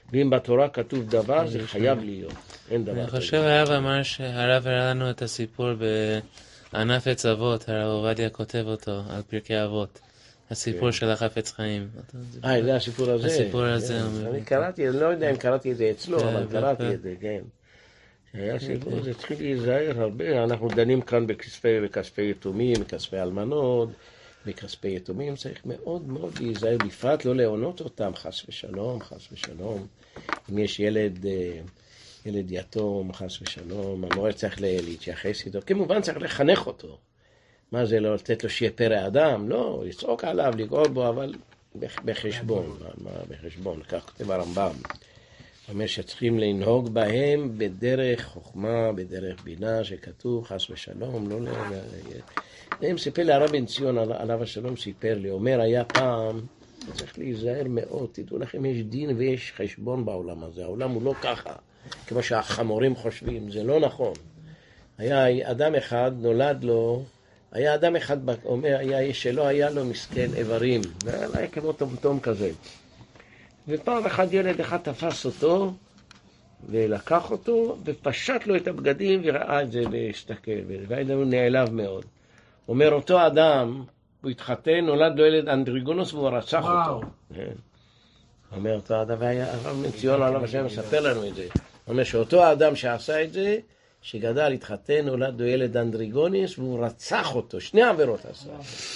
ואם בתורה כתוב דבר, זה חייב להיות. אין דבר. אני חושב הרב אמר שהרב הראה לנו את הסיפור בענף עץ אבות, הרב עובדיה כותב אותו על פרקי אבות. הסיפור של החפץ חיים. זה הסיפור הזה? הסיפור הזה. אני קראתי, אני לא יודע אם קראתי את זה אצלו, אבל קראתי את זה, כן. היה סיפור, זה צריך להיזהר הרבה. אנחנו דנים כאן בכספי יתומים, בכספי אלמנות, בכספי יתומים. צריך מאוד מאוד להיזהר, בפרט לא להונות אותם, חס ושלום, חס ושלום. אם יש ילד יתום, חס ושלום, המורה צריך להתייחס איתו. כמובן צריך לחנך אותו. מה זה, לא לתת לו שיהיה פרא אדם? לא, לצעוק עליו, לגעור בו, אבל בחשבון. בחשבון, כך כותב הרמב"ם. אומר שצריכים לנהוג בהם בדרך חוכמה, בדרך בינה, שכתוב חס ושלום, לא הם סיפר להרב בן ציון עליו השלום, סיפר לי, אומר היה פעם, צריך להיזהר מאוד, תדעו לכם, יש דין ויש חשבון בעולם הזה, העולם הוא לא ככה, כמו שהחמורים חושבים, זה לא נכון. היה אדם אחד, נולד לו, היה אדם אחד, אומר, שלא היה לו מסכן איברים, היה כמו טומטום כזה. ופעם אחד ילד אחד תפס אותו, ולקח אותו, ופשט לו את הבגדים, וראה את זה והסתכל, והילד הוא נעלב מאוד. אומר, אותו אדם, הוא התחתן, נולד לו ילד אנדריגונוס, והוא רצח אותו. אומר, אותו אדם, הרב בן ציון עליו השם מספר לנו את זה. אומר שאותו האדם שעשה את זה, שגדל, התחתן, נולד לו ילד אנדריגונוס, והוא רצח אותו. שני עבירות עשה.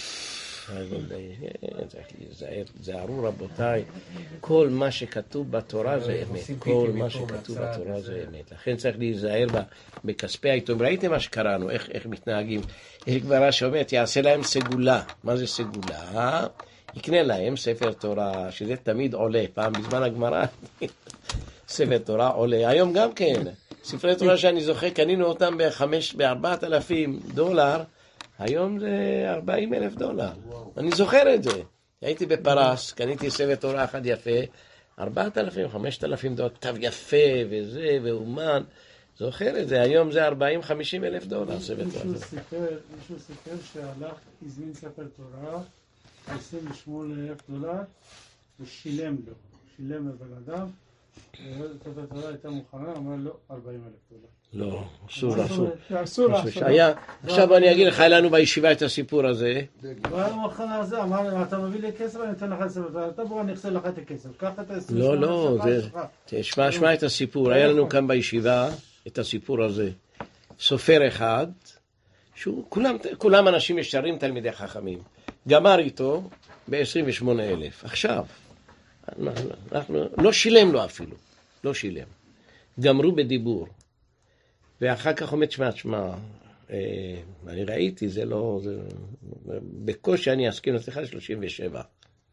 צריך להיזהר, זהרו רבותיי, כל מה שכתוב בתורה זה אמת, כל מה שכתוב בתורה זה אמת, לכן צריך להיזהר בכספי היתומים. ראיתם מה שקראנו, איך מתנהגים, יש גמרא שאומרת, יעשה להם סגולה. מה זה סגולה? יקנה להם ספר תורה, שזה תמיד עולה, פעם בזמן הגמרא ספר תורה עולה, היום גם כן, ספרי תורה שאני זוכר, קנינו אותם ב$4,000, היום זה $40,000. אני זוכר את זה. הייתי בפרס, קניתי ספר תורה אחד יפה, $4,000, $5,000, תו יפה וזה, ואומן. זוכר את זה, היום זה $40,000-50,000 ספר תורה. מישהו סיפר שהלך, הזמין ספר תורה, $28,000, ושילם לו. שילם לבן אדם, ספר תורה הייתה מוכנה, אמר לו $40,000. לא, אסור לעשות. עכשיו אני אגיד לך, היה לנו בישיבה את הסיפור הזה. הוא היה מוכן לזה, אמר, אתה מביא לי כסף, אני אתן לך ספר, אתה בוא אני אחסה לך את הכסף, קח את ה-28 לא, תשמע את הסיפור, היה לנו כאן בישיבה את הסיפור הזה. סופר אחד, כולם אנשים ישרים, תלמידי חכמים, גמר איתו ב$28,000. עכשיו, אנחנו לא שילם לו אפילו, לא שילם. גמרו בדיבור. ואחר כך אומר, תשמע, אני ראיתי, זה לא, בקושי אני אסכים, נתתי לך 37.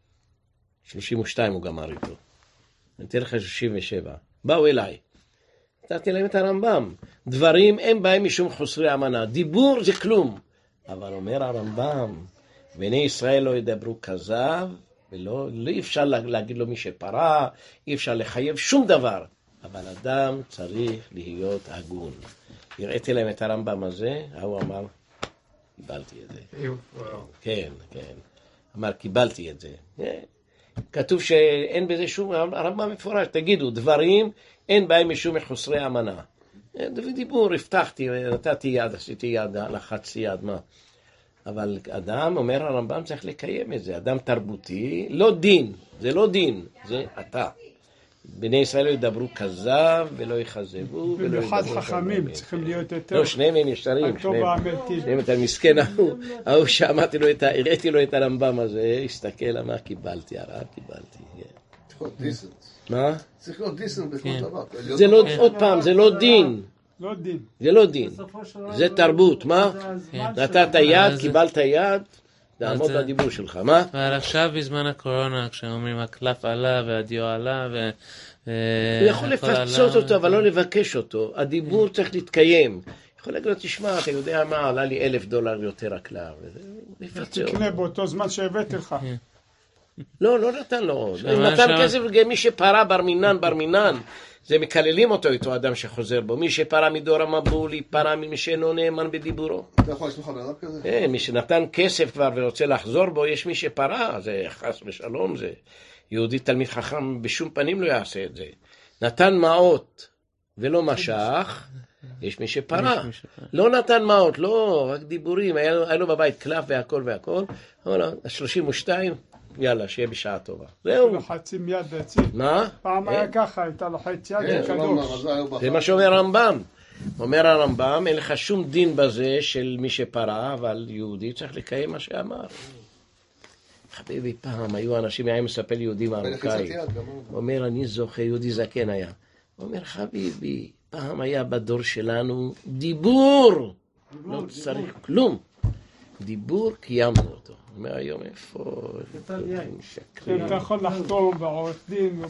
32 הוא גמר איתו. נתתי לך 37. באו אליי. נתתי להם את הרמב"ם. דברים אין בהם משום חוסרי אמנה. דיבור זה כלום. אבל אומר הרמב"ם, בני ישראל לא ידברו כזב, ולא אי אפשר להגיד לו מי שפרה, אי אפשר לחייב שום דבר. אבל אדם צריך להיות הגון. הראיתי להם את הרמב"ם הזה, הוא אמר, קיבלתי את זה. כן. אמר, קיבלתי את זה. כתוב שאין בזה שום, הרמב"ם מפורש, תגידו, דברים אין בהם משום מחוסרי אמנה. דיבור, הבטחתי, נתתי יד, עשיתי יד, לחצי יד, מה? אבל אדם, אומר הרמב"ם, צריך לקיים את זה. אדם תרבותי, לא דין, זה לא דין, זה אתה. בני ישראל לא ידברו כזב ולא יחזבו. במיוחד חכמים צריכים להיות יותר. לא, שניהם הם ישרים. שניהם אתה מסכן ההוא שאמרתי לו, הראיתי לו את הרמב"ם הזה, הסתכל, אמר, קיבלתי, הרב, קיבלתי. צריך להיות דיסנט. מה? צריך להיות דיסנט בכל דבר. זה לא, עוד פעם, זה לא דין. לא דין. זה לא דין. זה תרבות, מה? נתת יד, קיבלת יד. לעמוד בדיבור שלך, מה? אבל עכשיו בזמן הקורונה, כשאומרים הקלף עלה והדיו עלה הוא יכול לפצות אותו, אבל לא לבקש אותו. הדיבור צריך להתקיים. יכול להגיד לו, תשמע, אתה יודע מה, עלה לי $1,000 יותר הקלף. תקנה באותו זמן שהבאתי לך. לא נתן לו. נתן כסף למי שפרה בר מינן. זה מקללים אותו איתו אדם שחוזר בו. מי שפרה מדור המבול, פרה ממי שאינו נאמן בדיבורו. אתה יכול לשלוח בן אדם כזה? מי שנתן כסף כבר ורוצה לחזור בו, יש מי שפרה, זה חס ושלום, זה יהודי תלמיד חכם בשום פנים לא יעשה את זה. נתן מעות ולא משך, יש מי שפרה. לא נתן מעות, לא, רק דיבורים, היה לו בבית קלף והכל והכל, אבל 32, יאללה, שיהיה בשעה טובה. זהו. לוחצים יד והציל. מה? פעם היה ככה, הייתה לוחץ יד וקדוש. זה מה שאומר הרמב"ם. אומר הרמב"ם, אין לך שום דין בזה של מי שפרה, אבל יהודי צריך לקיים מה שאמר. חביבי, פעם היו אנשים, היה מספר יהודי מרוקאי. אומר, אני זוכה, יהודי זקן היה. אומר, חביבי, פעם היה בדור שלנו דיבור. לא צריך כלום. דיבור, קיימנו אותו. אומר, היום איפה? אתה יכול לחתום בעורך דין.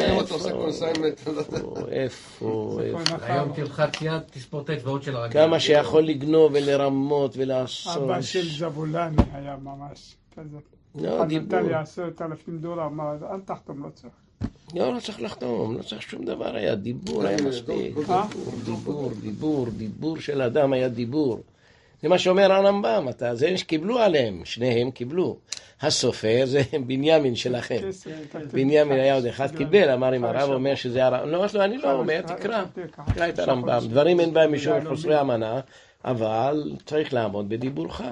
איפה? היום תלחץ יד, תספור את האצבעות של הרגל. כמה שיכול לגנוב ולרמות ולעשות. אבא של זבולני היה ממש כזה. לא, דיבור. נתן לי $10,000, אמר, אל תחתום, לא צריך. לא צריך לחתום, לא צריך שום דבר, היה דיבור, היה מספיק. דיבור של אדם היה דיבור. זה מה שאומר הרמב"ם, זה שקיבלו עליהם, שניהם קיבלו. הסופר זה בנימין שלכם. בנימין היה עוד אחד קיבל, אמר אם הרב אומר שזה הרב. לא, אני לא אומר, תקרא את הרמב"ם. דברים אין בהם משום חוסרי אמנה, אבל צריך לעמוד בדיבורך.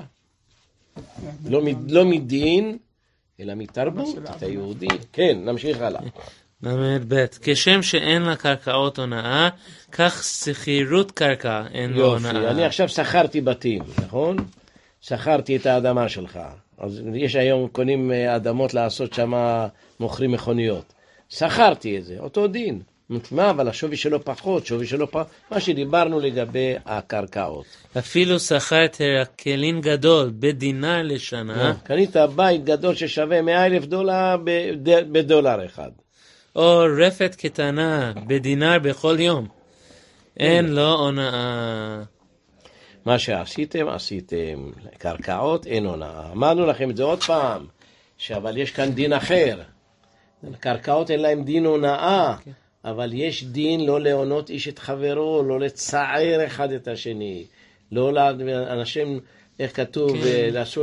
לא מדין, אלא מתרבות, אתה יהודי. כן, נמשיך הלאה. ל"ב, כשם שאין לקרקעות הונאה, כך שכירות קרקע אין לו הונאה. יופי, אני עכשיו שכרתי בתים, נכון? שכרתי את האדמה שלך. אז יש היום קונים אדמות לעשות שם, מוכרים מכוניות. שכרתי את זה, אותו דין. מה, אבל השווי שלו פחות, מה שדיברנו לגבי הקרקעות. אפילו שכרת כלים גדול בדינר לשנה. קנית בית גדול ששווה $100,000 בדולר אחד. או רפת קטנה בדינר בכל יום. אין לו הונאה. מה שעשיתם, קרקעות אין הונאה. אמרנו לכם את זה עוד פעם, אבל יש כאן דין אחר. קרקעות אין להם דין הונאה, אבל יש דין לא להונות איש את חברו, לא לצער אחד את השני. לא לאנשים, איך כתוב, לעשו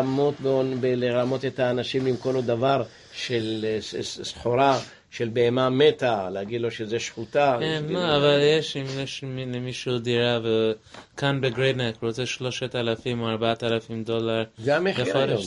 לרמות את האנשים עם כל דבר של סחורה, של בהמה מתה, להגיד לו שזה שחוטה. כן, מה, אבל יש, אם יש למישהו דירה, וכאן בגריידנק רוצה $3,000 או $4,000. זה המחיר היום.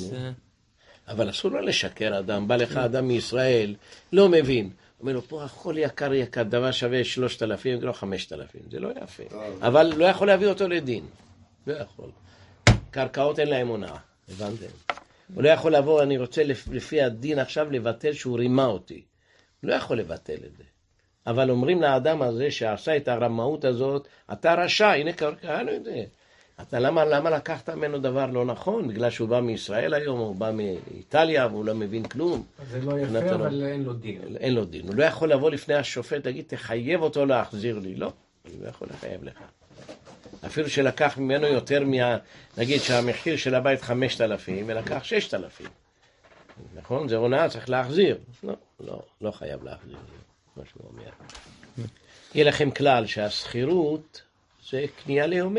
אבל אסור לו לשקר אדם, בא לך אדם מישראל, לא מבין. אומר לו, פה הכל יקר, דבר שווה 3,000, לא 5,000, זה לא יפה. אבל לא יכול להביא אותו לדין. לא יכול. קרקעות אין להם הונאה, הבנתם? הוא לא יכול לבוא, אני רוצה לפי הדין עכשיו לבטל שהוא רימה אותי. הוא לא יכול לבטל את זה. אבל אומרים לאדם הזה שעשה את הרמאות הזאת, אתה רשע, הנה קראנו את זה. אתה למה לקחת ממנו דבר לא נכון? בגלל שהוא בא מישראל היום, הוא בא מאיטליה, והוא לא מבין כלום. זה לא יפה, אבל אין לו דין. אין לו דין. הוא לא יכול לבוא לפני השופט, להגיד, תחייב אותו להחזיר לי. לא, הוא לא יכול לחייב לך. אפילו שלקח ממנו יותר נגיד שהמחיר של הבית 5,000, ולקח 6,000. נכון? זה הונאה, צריך להחזיר. לא חייב להחזיר. מה שהוא אומר. יהיה לכם כלל שהסחירות זה קנייה ליומה.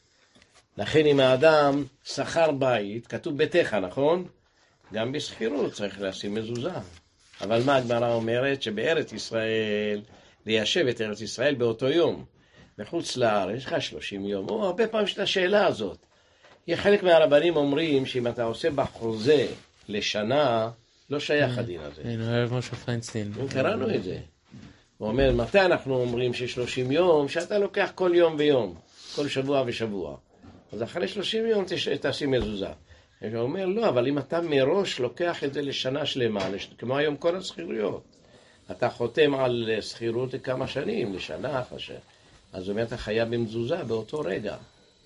לכן אם האדם שכר בית, כתוב ביתך, נכון? גם בסחירות צריך לשים מזוזה. אבל מה הגמרא אומרת? שבארץ ישראל, ליישב את ארץ ישראל באותו יום. בחוץ לארץ, יש לך 30 יום. או הרבה פעמים יש את השאלה הזאת. חלק מהרבנים אומרים שאם אתה עושה בחוזה לשנה, לא שייך הדין הזה. הנה, ערב משה פיינשטיין. קראנו את זה. הוא אומר, מתי אנחנו אומרים ש30 יום, שאתה לוקח כל יום ויום, כל שבוע ושבוע. אז אחרי 30 יום תשים מזוזה. הוא אומר, לא, אבל אם אתה מראש לוקח את זה לשנה שלמה, כמו היום כל הסחירויות, אתה חותם על סחירות לכמה שנים, לשנה אחרי אז הוא אומר, אתה חייב במזוזה באותו רגע.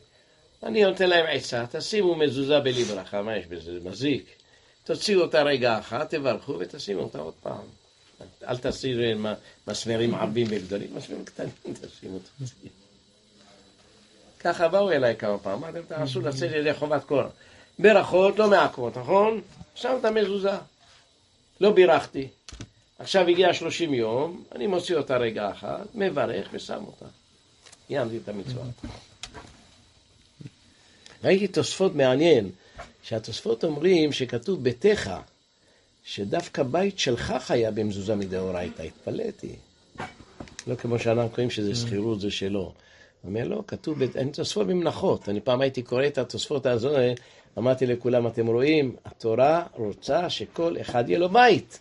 אני נותן להם עצה, תשימו מזוזה בלי ברכה, מה יש בזה? זה מזיק. תוציאו אותה רגע אחת, תברכו ותשימו אותה עוד פעם. אל תשימו מסמרים עבים וגדולים, מסמרים קטנים, תשימו אותה. ככה באו אליי כמה פעם, אתם תעשו לצאת ידי חובת קורא. ברכות לא מעקבות, נכון? שם את המזוזה. לא בירכתי. עכשיו הגיע 30 יום, אני מוציא אותה רגע אחת, מברך ושם אותה. יעמדי את המצווה. ראיתי תוספות מעניין, שהתוספות אומרים שכתוב ביתך, שדווקא בית שלך חיה במזוזה מדאורייתא, התפלאתי. לא כמו שאנחנו קוראים שזה שכירות, זה שלו. הוא אומר, לא, כתוב, אני תוספות במנחות. אני פעם הייתי קורא את התוספות הזאת, אמרתי לכולם, אתם רואים, התורה רוצה שכל אחד יהיה לו בית.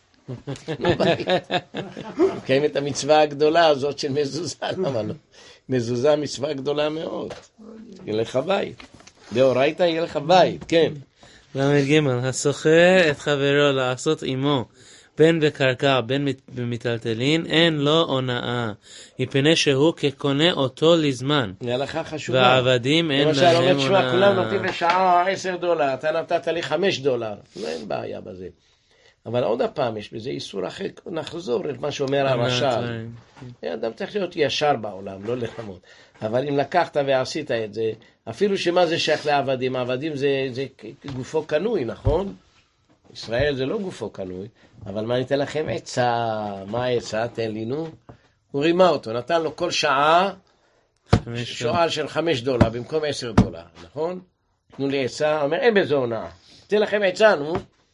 קיים את המצווה הגדולה הזאת של מזוזה, למה לא? מזוזה מצווה גדולה מאוד. יהיה לך בית. דאורייתא יהיה לך בית, כן. ל"ג, הסוחר את חברו לעשות עמו, בין בקרקע, בין במטלטלין, אין לו הונאה, מפני שהוא כקונה אותו לזמן. זה הלכה חשובה. והעבדים אין למשל, להם אומר, תשמע, הונאה. כולם נותנים לשעה $10, אתה נתת לי $5. לא, אין בעיה בזה. אבל עוד הפעם יש בזה איסור אחר, נחזור את מה שאומר הרש"ל. אדם צריך להיות ישר בעולם, לא לחמוד. אבל אם לקחת ועשית את זה, אפילו שמה זה שייך לעבדים, העבדים זה גופו קנוי, נכון? ישראל זה לא גופו קנוי, אבל מה ניתן לכם עצה? מה העצה? תן לי, נו. הוא רימה אותו, נתן לו כל שעה שואל של $5 במקום $10, נכון? תנו לי עצה, אומר אין בזה הונאה. תן לכם עצה, נו.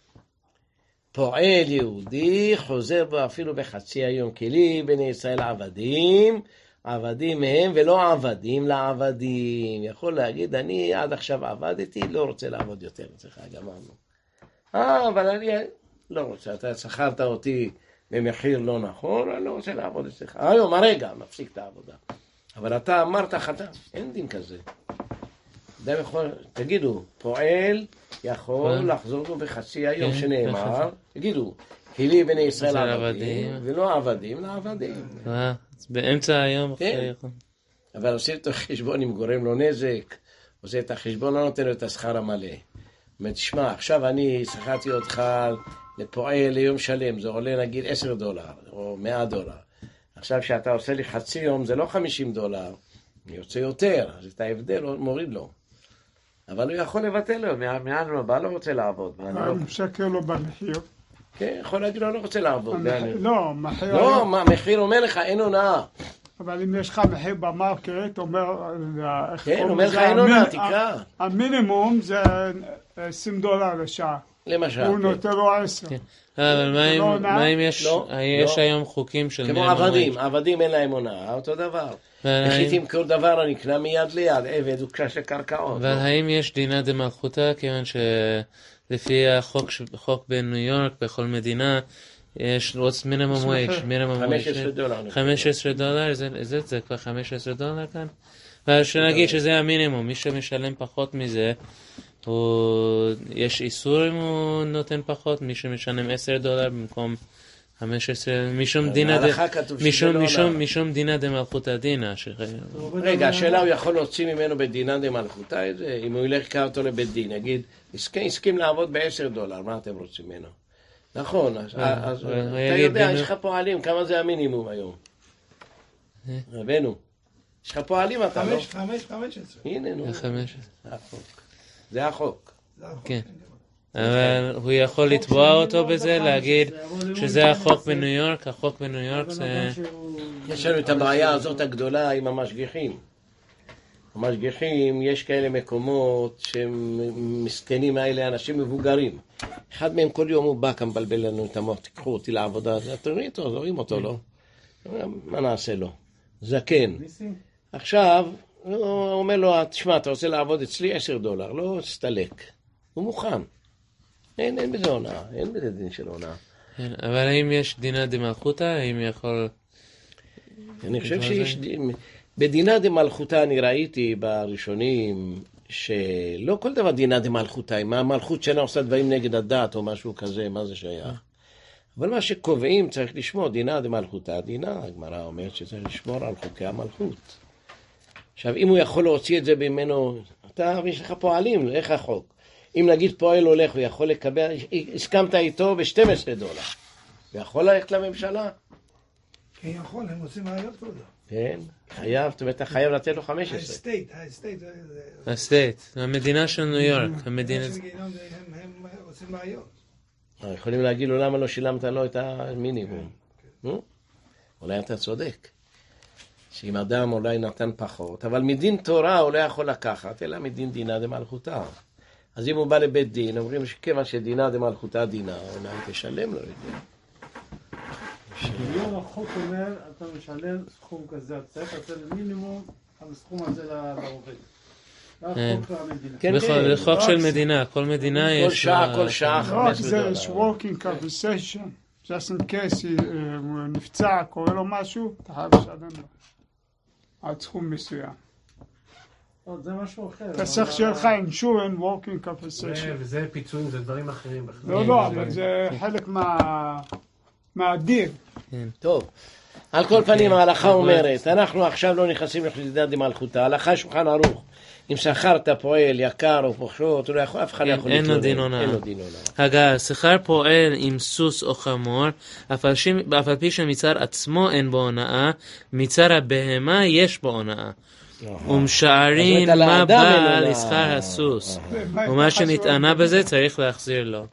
פועל יהודי חוזר בו אפילו בחצי היום, כי לי בני ישראל עבדים, עבדים מהם ולא עבדים לעבדים. יכול להגיד, אני עד עכשיו עבדתי, לא רוצה לעבוד יותר, צריך גמרנו. אבל אני לא רוצה, אתה שכרת אותי במחיר לא נכון, אני לא רוצה לעבוד אצלך. היום הרגע מפסיק את העבודה. אבל אתה אמרת חתם, אין דין כזה. תגידו, פועל יכול לחזור בו בחצי היום שנאמר, תגידו, כי לי בני ישראל עבדים ולא עבדים לעבדים. באמצע היום. אבל עושה את החשבון אם גורם לו נזק, עושה את החשבון, לא נותן לו את השכר המלא. אומרת, תשמע, עכשיו אני שכרתי אותך לפועל ליום שלם, זה עולה נגיד $10 או $100. עכשיו שאתה עושה לי חצי יום, זה לא $50, אני יוצא יותר, אז את ההבדל מוריד לו. אבל הוא יכול לבטל לו, מען הוא הבא לא רוצה לעבוד. הוא משקר לו במחיר. כן, יכול להגיד לו, לא רוצה לעבוד. לא, מחיר... לא, מחיר אומר לך, אין הונאה. אבל אם יש לך מחיר במרקט, אומר... כן, אומר לך, אין הונאה, תקרא. המינימום זה $20 לשעה. למשל. הוא נותן לו 10. אבל מה אם יש היום חוקים של... כמו עבדים, עבדים אין להם הונאה, אותו דבר. מחיתים כל דבר הנקנה מיד ליד, עבד הוא קשה קרקעות. אבל האם יש דינה דמלכותא, כיוון שלפי החוק בניו יורק, בכל מדינה, יש מינימום וייג', $15, זה כבר $15 כאן? ושנגיד שזה המינימום, מי שמשלם פחות מזה, יש איסור אם הוא נותן פחות, מי שמשלם $10 במקום 15, משום דינה דמלכותא דינה. רגע, השאלה הוא יכול להוציא ממנו בדינה דמלכותא, אם הוא ילך לקרוא אותו לבית דין, נגיד, הסכים לעבוד $10, מה אתם רוצים ממנו? נכון, אז אתה יודע, יש לך פועלים, כמה זה המינימום היום? רבנו, יש לך פועלים אתה לא? 15. הנה, נו. 15. זה החוק. כן. אבל הוא יכול לתבוע אותו בזה, להגיד שזה החוק בניו יורק, החוק בניו יורק זה... יש לנו את הבעיה הזאת הגדולה עם המשגיחים. המשגיחים, יש כאלה מקומות שהם מסכנים האלה, אנשים מבוגרים. אחד מהם כל יום הוא בא כאן מבלבל לנו את המוח, תיקחו אותי לעבודה, תראי אותו, רואים אותו, לא? מה נעשה לו? זקן. עכשיו, הוא אומר לו, תשמע, אתה רוצה לעבוד אצלי $10, לא תסתלק. הוא מוכן. אין בזה הונאה, אין בזה דין של הונאה. אבל האם יש דינה דמלכותא? האם יכול... אני חושב שיש דין... בדינה דמלכותא אני ראיתי בראשונים שלא כל דבר דינה דמלכותא, מה המלכות שאינה עושה דברים נגד הדת או משהו כזה, מה זה שייך? אבל מה שקובעים צריך לשמור, דינה דמלכותא, דינה, הגמרא אומרת שצריך לשמור על חוקי המלכות. עכשיו, אם הוא יכול להוציא את זה ממנו, אתה, יש לך פועלים, איך החוק? אם נגיד פועל הולך, הוא יכול לקבל, הסכמת איתו $12. הוא יכול ללכת לממשלה? כן, יכול, הם עושים מעלות כבודו. כן, חייב, זאת אומרת, אתה חייב לתת לו 15. הסטייט, המדינה של ניו יורק, המדינה... הם עושים בעיות. יכולים להגיד לו למה לא שילמת לו את המינימום. אולי אתה צודק. שאם אדם אולי נתן פחות, אבל מדין תורה הוא לא יכול לקחת, אלא מדין דינה דמלכותא. אז אם הוא בא לבית דין, אומרים שכיוון שדינה דמלכותא דינה, אולי תשלם לו את זה. היום החוק אומר, אתה משלם סכום כזה, אתה צריך לתת מינימום על הסכום הזה לעובד. לחוק של מדינה, כל מדינה יש... כל שעה לא, זה working compensation, just in case הוא נפצע, קורה לו משהו, אתה חייב לשלם לו עד סכום מסוים. זה משהו אחר. אתה צריך שיהיה לך insurance working compensation. וזה פיצויים, זה דברים אחרים בכלל. לא, אבל זה חלק מהדין. טוב. על כל פנים ההלכה אומרת, אנחנו עכשיו לא נכנסים לחסידת דמלכותא, ההלכה שולחן ערוך. אם שכרת פועל יקר או פוחשות, אף אחד יכול אין לו דין הונאה. הגה, שכר פועל עם סוס או חמור, אף על פי שמצר עצמו אין בו הונאה, מצר הבהמה יש בו הונאה. ומשערים מה בא לשכר הסוס, ומה שנטענה בזה צריך להחזיר לו.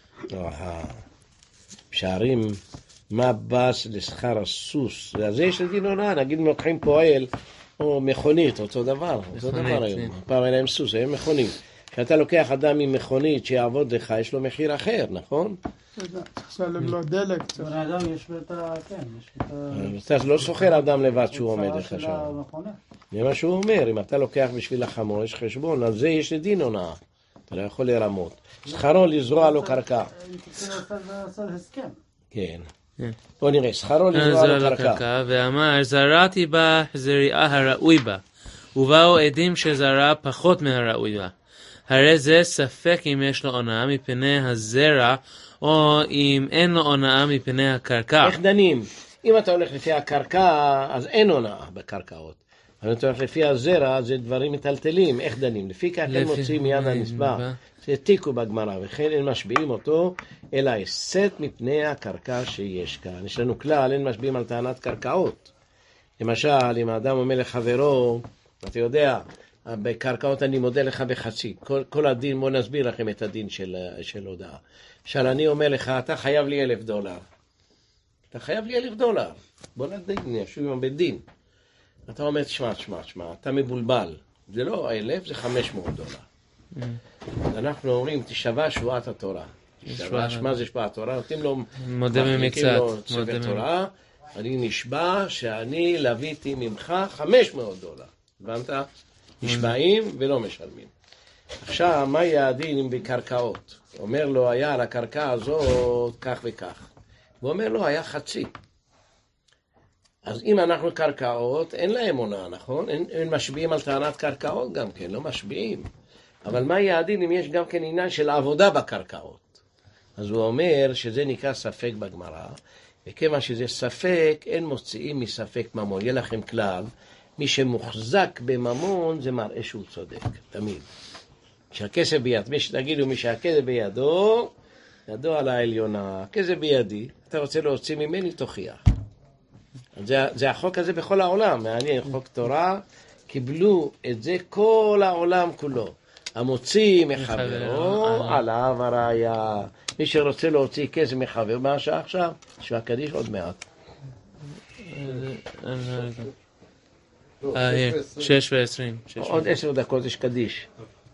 משערים מה בא לשכר הסוס, אז יש לדין הונאה, נגיד לוקחים פועל או מכונית, אותו דבר היום. פעם אין להם סוס, הם מכונית. כשאתה לוקח אדם עם מכונית שיעבוד לך, יש לו מחיר אחר, נכון? תשלם לו דלק. בן אדם יש ביתה, כן, יש ביתה. אתה לא סוחר אדם לבד שהוא עומד לך שם. זה מה שהוא אומר, אם אתה לוקח בשביל החמור, יש חשבון, על זה יש לדין הונאה. אתה לא יכול לרמות. שכרו לזרוע לו קרקע. לעשות הסכם. כן. בוא נראה, שכרו לזרוע לו קרקע. ואמר, זרעתי בה זריעה הראוי בה, ובאו עדים שזרע פחות מהראוי בה. הרי זה ספק אם יש לו הונאה מפני הזרע, או אם אין לו הונאה מפני הקרקע. איך דנים? אם אתה הולך לפי הקרקע, אז אין הונאה בקרקעות. אבל אם אתה הולך לפי הזרע, זה דברים מטלטלים. איך דנים? לפי כך הם מוצאים מיד הנסבע. זה תיקו בגמרא, וכן אין משביעים אותו, אלא הסת מפני הקרקע שיש כאן. יש לנו כלל, אין משביעים על טענת קרקעות. למשל, אם האדם אומר לחברו, אתה יודע, בקרקעות אני מודה לך בחצי. כל הדין, בוא נסביר לכם את הדין של הודעה. למשל, אני אומר לך, אתה חייב לי $1,000. אתה חייב לי $1,000. בוא נדין, ישוב עם בית דין. אתה אומר, תשמע, אתה מבולבל. זה לא 1,000, זה $500. אנחנו אומרים, תשבע שבועת התורה. מה זה שבועת התורה? נותנים לו מודה ממקצת. ספר תורה. אני נשבע שאני לוויתי ממך $500. הבנת? נשבעים ולא משלמים. עכשיו, מה יהיה הדין אם בקרקעות? אומר לו, היה על הקרקע הזאת כך וכך. הוא אומר לו, היה חצי. אז אם אנחנו קרקעות, אין להם הונאה, נכון? אין משביעים על טענת קרקעות גם כן, לא משביעים. אבל מה יהיה הדין אם יש גם כן עניין של עבודה בקרקעות? אז הוא אומר שזה נקרא ספק בגמרא, וכמה שזה ספק, אין מוציאים מספק ממון. יהיה לכם כלל, מי שמוחזק בממון זה מראה שהוא צודק, תמיד. כשהכסף ביד, תגידו מי שהכסף בידו, ידו על העליונה, הכסף בידי, אתה רוצה להוציא ממני, תוכיח. זה החוק הזה בכל העולם, מעניין, חוק תורה, קיבלו את זה כל העולם כולו. המוציא מחברו, עליו הראיה. מי שרוצה להוציא כסף מחבר, מה השעה עכשיו? שעה קדיש עוד מעט. 6:20. עוד 10 דקות יש קדיש.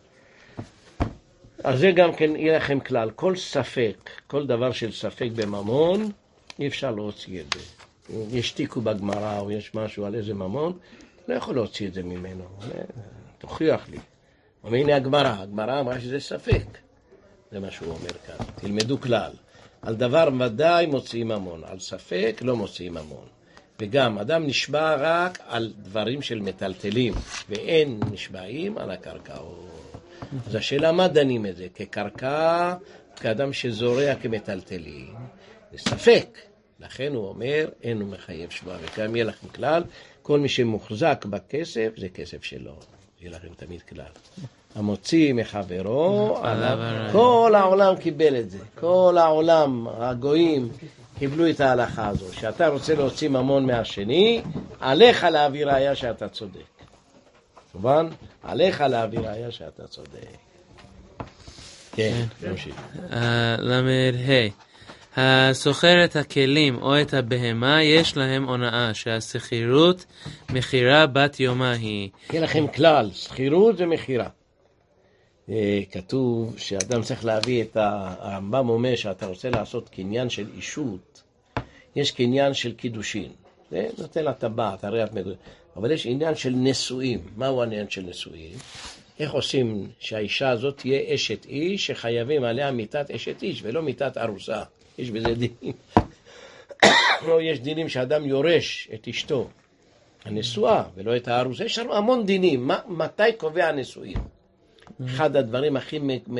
אז זה גם כן יהיה לכם כלל. כל ספק, כל דבר של ספק בממון, אי אפשר להוציא את זה. יש תיקו בגמרא או יש משהו על איזה ממון, לא יכול להוציא את זה ממנו. תוכיח לי. והנה הגמרא אמרה שזה ספק. זה מה שהוא אומר כאן. תלמדו כלל. על דבר ודאי מוציאים ממון, על ספק לא מוציאים ממון. וגם אדם נשבע רק על דברים של מטלטלים, ואין נשבעים על הקרקעות. אז השאלה מה דנים את זה? כקרקע, כאדם שזורע כמטלטלים. זה ספק. לכן הוא אומר, אין הוא מחייב שבועה. וכאן יהיה לכם כלל, כל מי שמוחזק בכסף, זה כסף שלו. יהיה לכם תמיד כלל. המוציא מחברו, כל העולם קיבל את זה. כל העולם, הגויים, קיבלו את ההלכה הזו. שאתה רוצה להוציא ממון מהשני, עליך להביא ראיה שאתה צודק. מובן? עליך להביא ראיה שאתה צודק. כן, נמשיך. למד הסוחר את הכלים או את הבהמה יש להם הונאה שהסחירות מחירה בת יומה היא. כן לכם כלל, סחירות ומחירה. כתוב שאדם צריך להביא את הרמב"ם אומר שאתה רוצה לעשות קניין של אישות, יש קניין של קידושין. זה נותן לה טבעת, הרי את מדויקת. אבל יש עניין של נשואים. מהו העניין של נשואים? איך עושים שהאישה הזאת תהיה אשת איש, שחייבים עליה מיתת אשת איש, ולא מיתת ארוסה. יש בזה דינים. לא, יש דינים שאדם יורש את אשתו הנשואה, ולא את הארוסה. יש לנו המון דינים. מתי קובע הנישואים? אחד הדברים הכי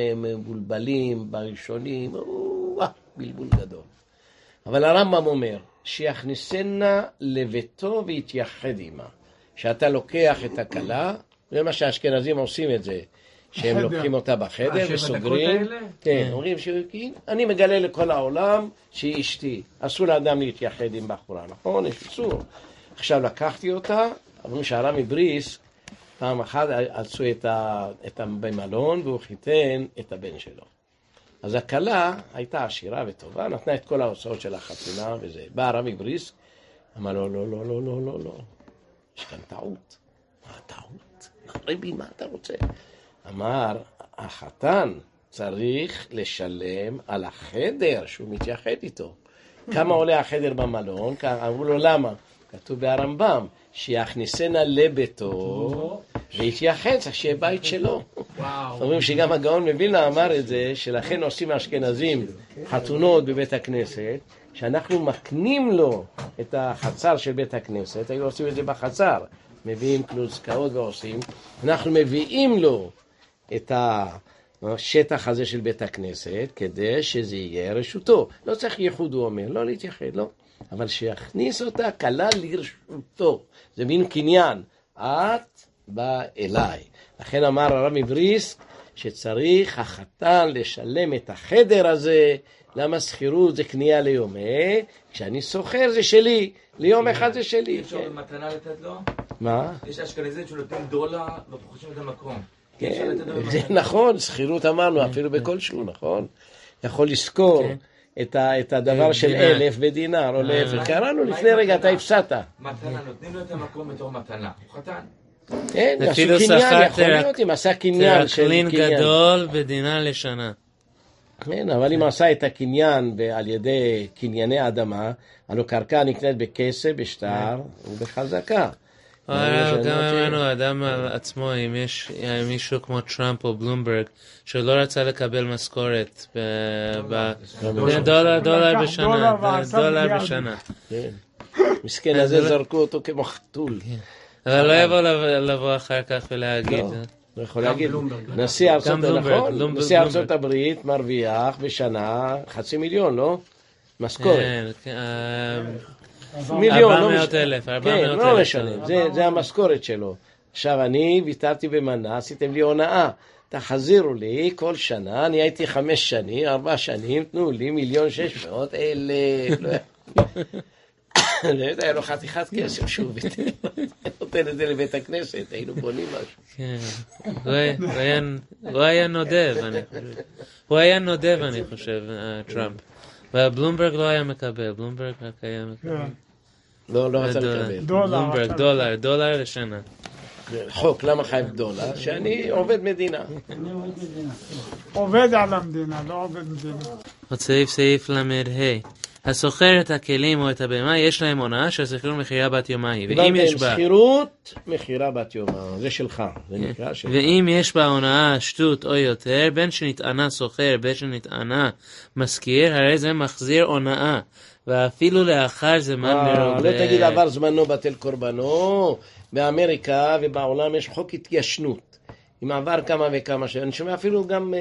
מבולבלים בראשונים, בלבול גדול. אבל הרמב"ם אומר, שיכניסנה לביתו ויתייחד עמה. שאתה לוקח את הכלה, זה מה שהאשכנזים עושים את זה, שהם לוקחים אותה בחדר וסוגרים. כן, אומרים אני מגלה לכל העולם שהיא אשתי. אסור לאדם להתייחד עם בחורה, נכון? יש איסור. עכשיו לקחתי אותה, אומרים שהרמי בריסק, פעם אחת עשו את במלון והוא חיתן את הבן שלו. אז הכלה הייתה עשירה וטובה, נתנה את כל ההוצאות של החתונה וזה. בא הרמי בריסק, אמר לו, לא, לא, לא, לא, לא, לא. יש כאן טעות. מה טעות? רבי, מה אתה רוצה? אמר, החתן צריך לשלם על החדר שהוא מתייחד איתו. כמה עולה החדר במלון? אמרו לו, למה? כתוב בהרמב"ם, שיכניסנה לביתו ויתייחד, צריך שיהיה בית שלו. אומרים שגם הגאון מווילנה אמר את זה, שלכן עושים האשכנזים חתונות בבית הכנסת, שאנחנו מקנים לו את החצר של בית הכנסת, היו עושים את זה בחצר, מביאים קלוצקאות ועושים, אנחנו מביאים לו את השטח הזה של בית הכנסת, כדי שזה יהיה רשותו. לא צריך ייחוד, הוא אומר, לא להתייחד, לא. אבל שיכניס אותה כלה לרשותו. זה מין קניין. את באה אליי. לכן אמר הרמי בריסק שצריך החתן לשלם את החדר הזה. למה שכירות זה קנייה ליום? כשאני סוחר זה שלי. ליום אחד זה שלי. אפשר במתנה לתת לו? מה? יש אשכנזית שנותנים דולר ופוחשים את המקום. כן, זה נכון. שכירות אמרנו אפילו בכלשהו, נכון? יכול לזכור. את הדבר של 1,000 בדינר או להפך. קראנו לפני רגע, אתה הפסדת. מתנה, נותנים לו את המקום בתור מתנה. הוא חתן. כן, עשו קניין, יכול להיות אם עשה קניין של טרקלין גדול בדינר לשנה. כן, אבל אם עשה את הקניין על ידי קנייני אדמה, הלוא קרקע נקנית בכסף, בשטר ובחזקה. גם אמרנו, האדם עצמו, אם יש מישהו כמו טראמפ או בלומברג, שלא רצה לקבל משכורת דולר בשנה. מסכן הזה זרקו אותו כמו חתול. אבל לא יבוא לבוא אחר כך ולהגיד. לא יכול להגיד, נשיא ארצות הברית מרוויח בשנה 500,000, לא? משכורת. מיליון, 400,000. כן, לא משנה, זה המשכורת שלו. עכשיו אני ויתרתי במנה, עשיתם לי הונאה. תחזירו לי כל שנה, אני הייתי 5 שנים, 4 שנים, תנו לי 1,600,000. היה לו חתיכת כסף שוב, נותן את זה לבית הכנסת, היינו בונים משהו. כן, הוא היה נודב, אני חושב, טראמפ. ובלומברג לא היה מקבל, בלומברג רק היה מקבל. לא רצה לקבל. בלומברג, דולר לשנה. חוק, למה חייב דולר? שאני עובד מדינה. עובד על המדינה, לא עובד מדינה. עוד סעיף למד הסוחר את הכלים או את הבהמה, יש להם הונאה של שכירות מחירה בת יומה היא. ואם יש בה שכירות מחירה בת יומה, זה שלך, זה נקרא שלך. ואם יש בה הונאה, שטות או יותר, בין שנטענה סוחר, בין שנטענה מזכיר, הרי זה מחזיר הונאה. ואפילו לאחר זמן מרובה. לא תגיד עבר זמנו בטל קורבנו. באמריקה ובעולם יש חוק התיישנות. אם עבר כמה וכמה שנים, אני שומע אפילו גם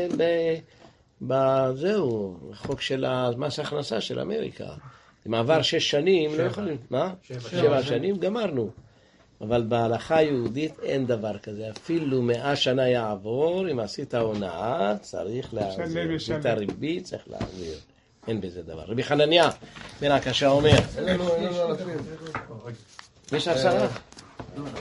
זהו, חוק של מס הכנסה של אמריקה. אם עבר 6 שנים, לא יכולים. מה? 7 שנים, גמרנו. אבל בהלכה היהודית אין דבר כזה. אפילו 100 שנה יעבור, אם עשית הונאה, צריך להחזיר. את הריבית צריך להחזיר. אין בזה דבר. רבי חנניה בן הקשה אומר. יש 10?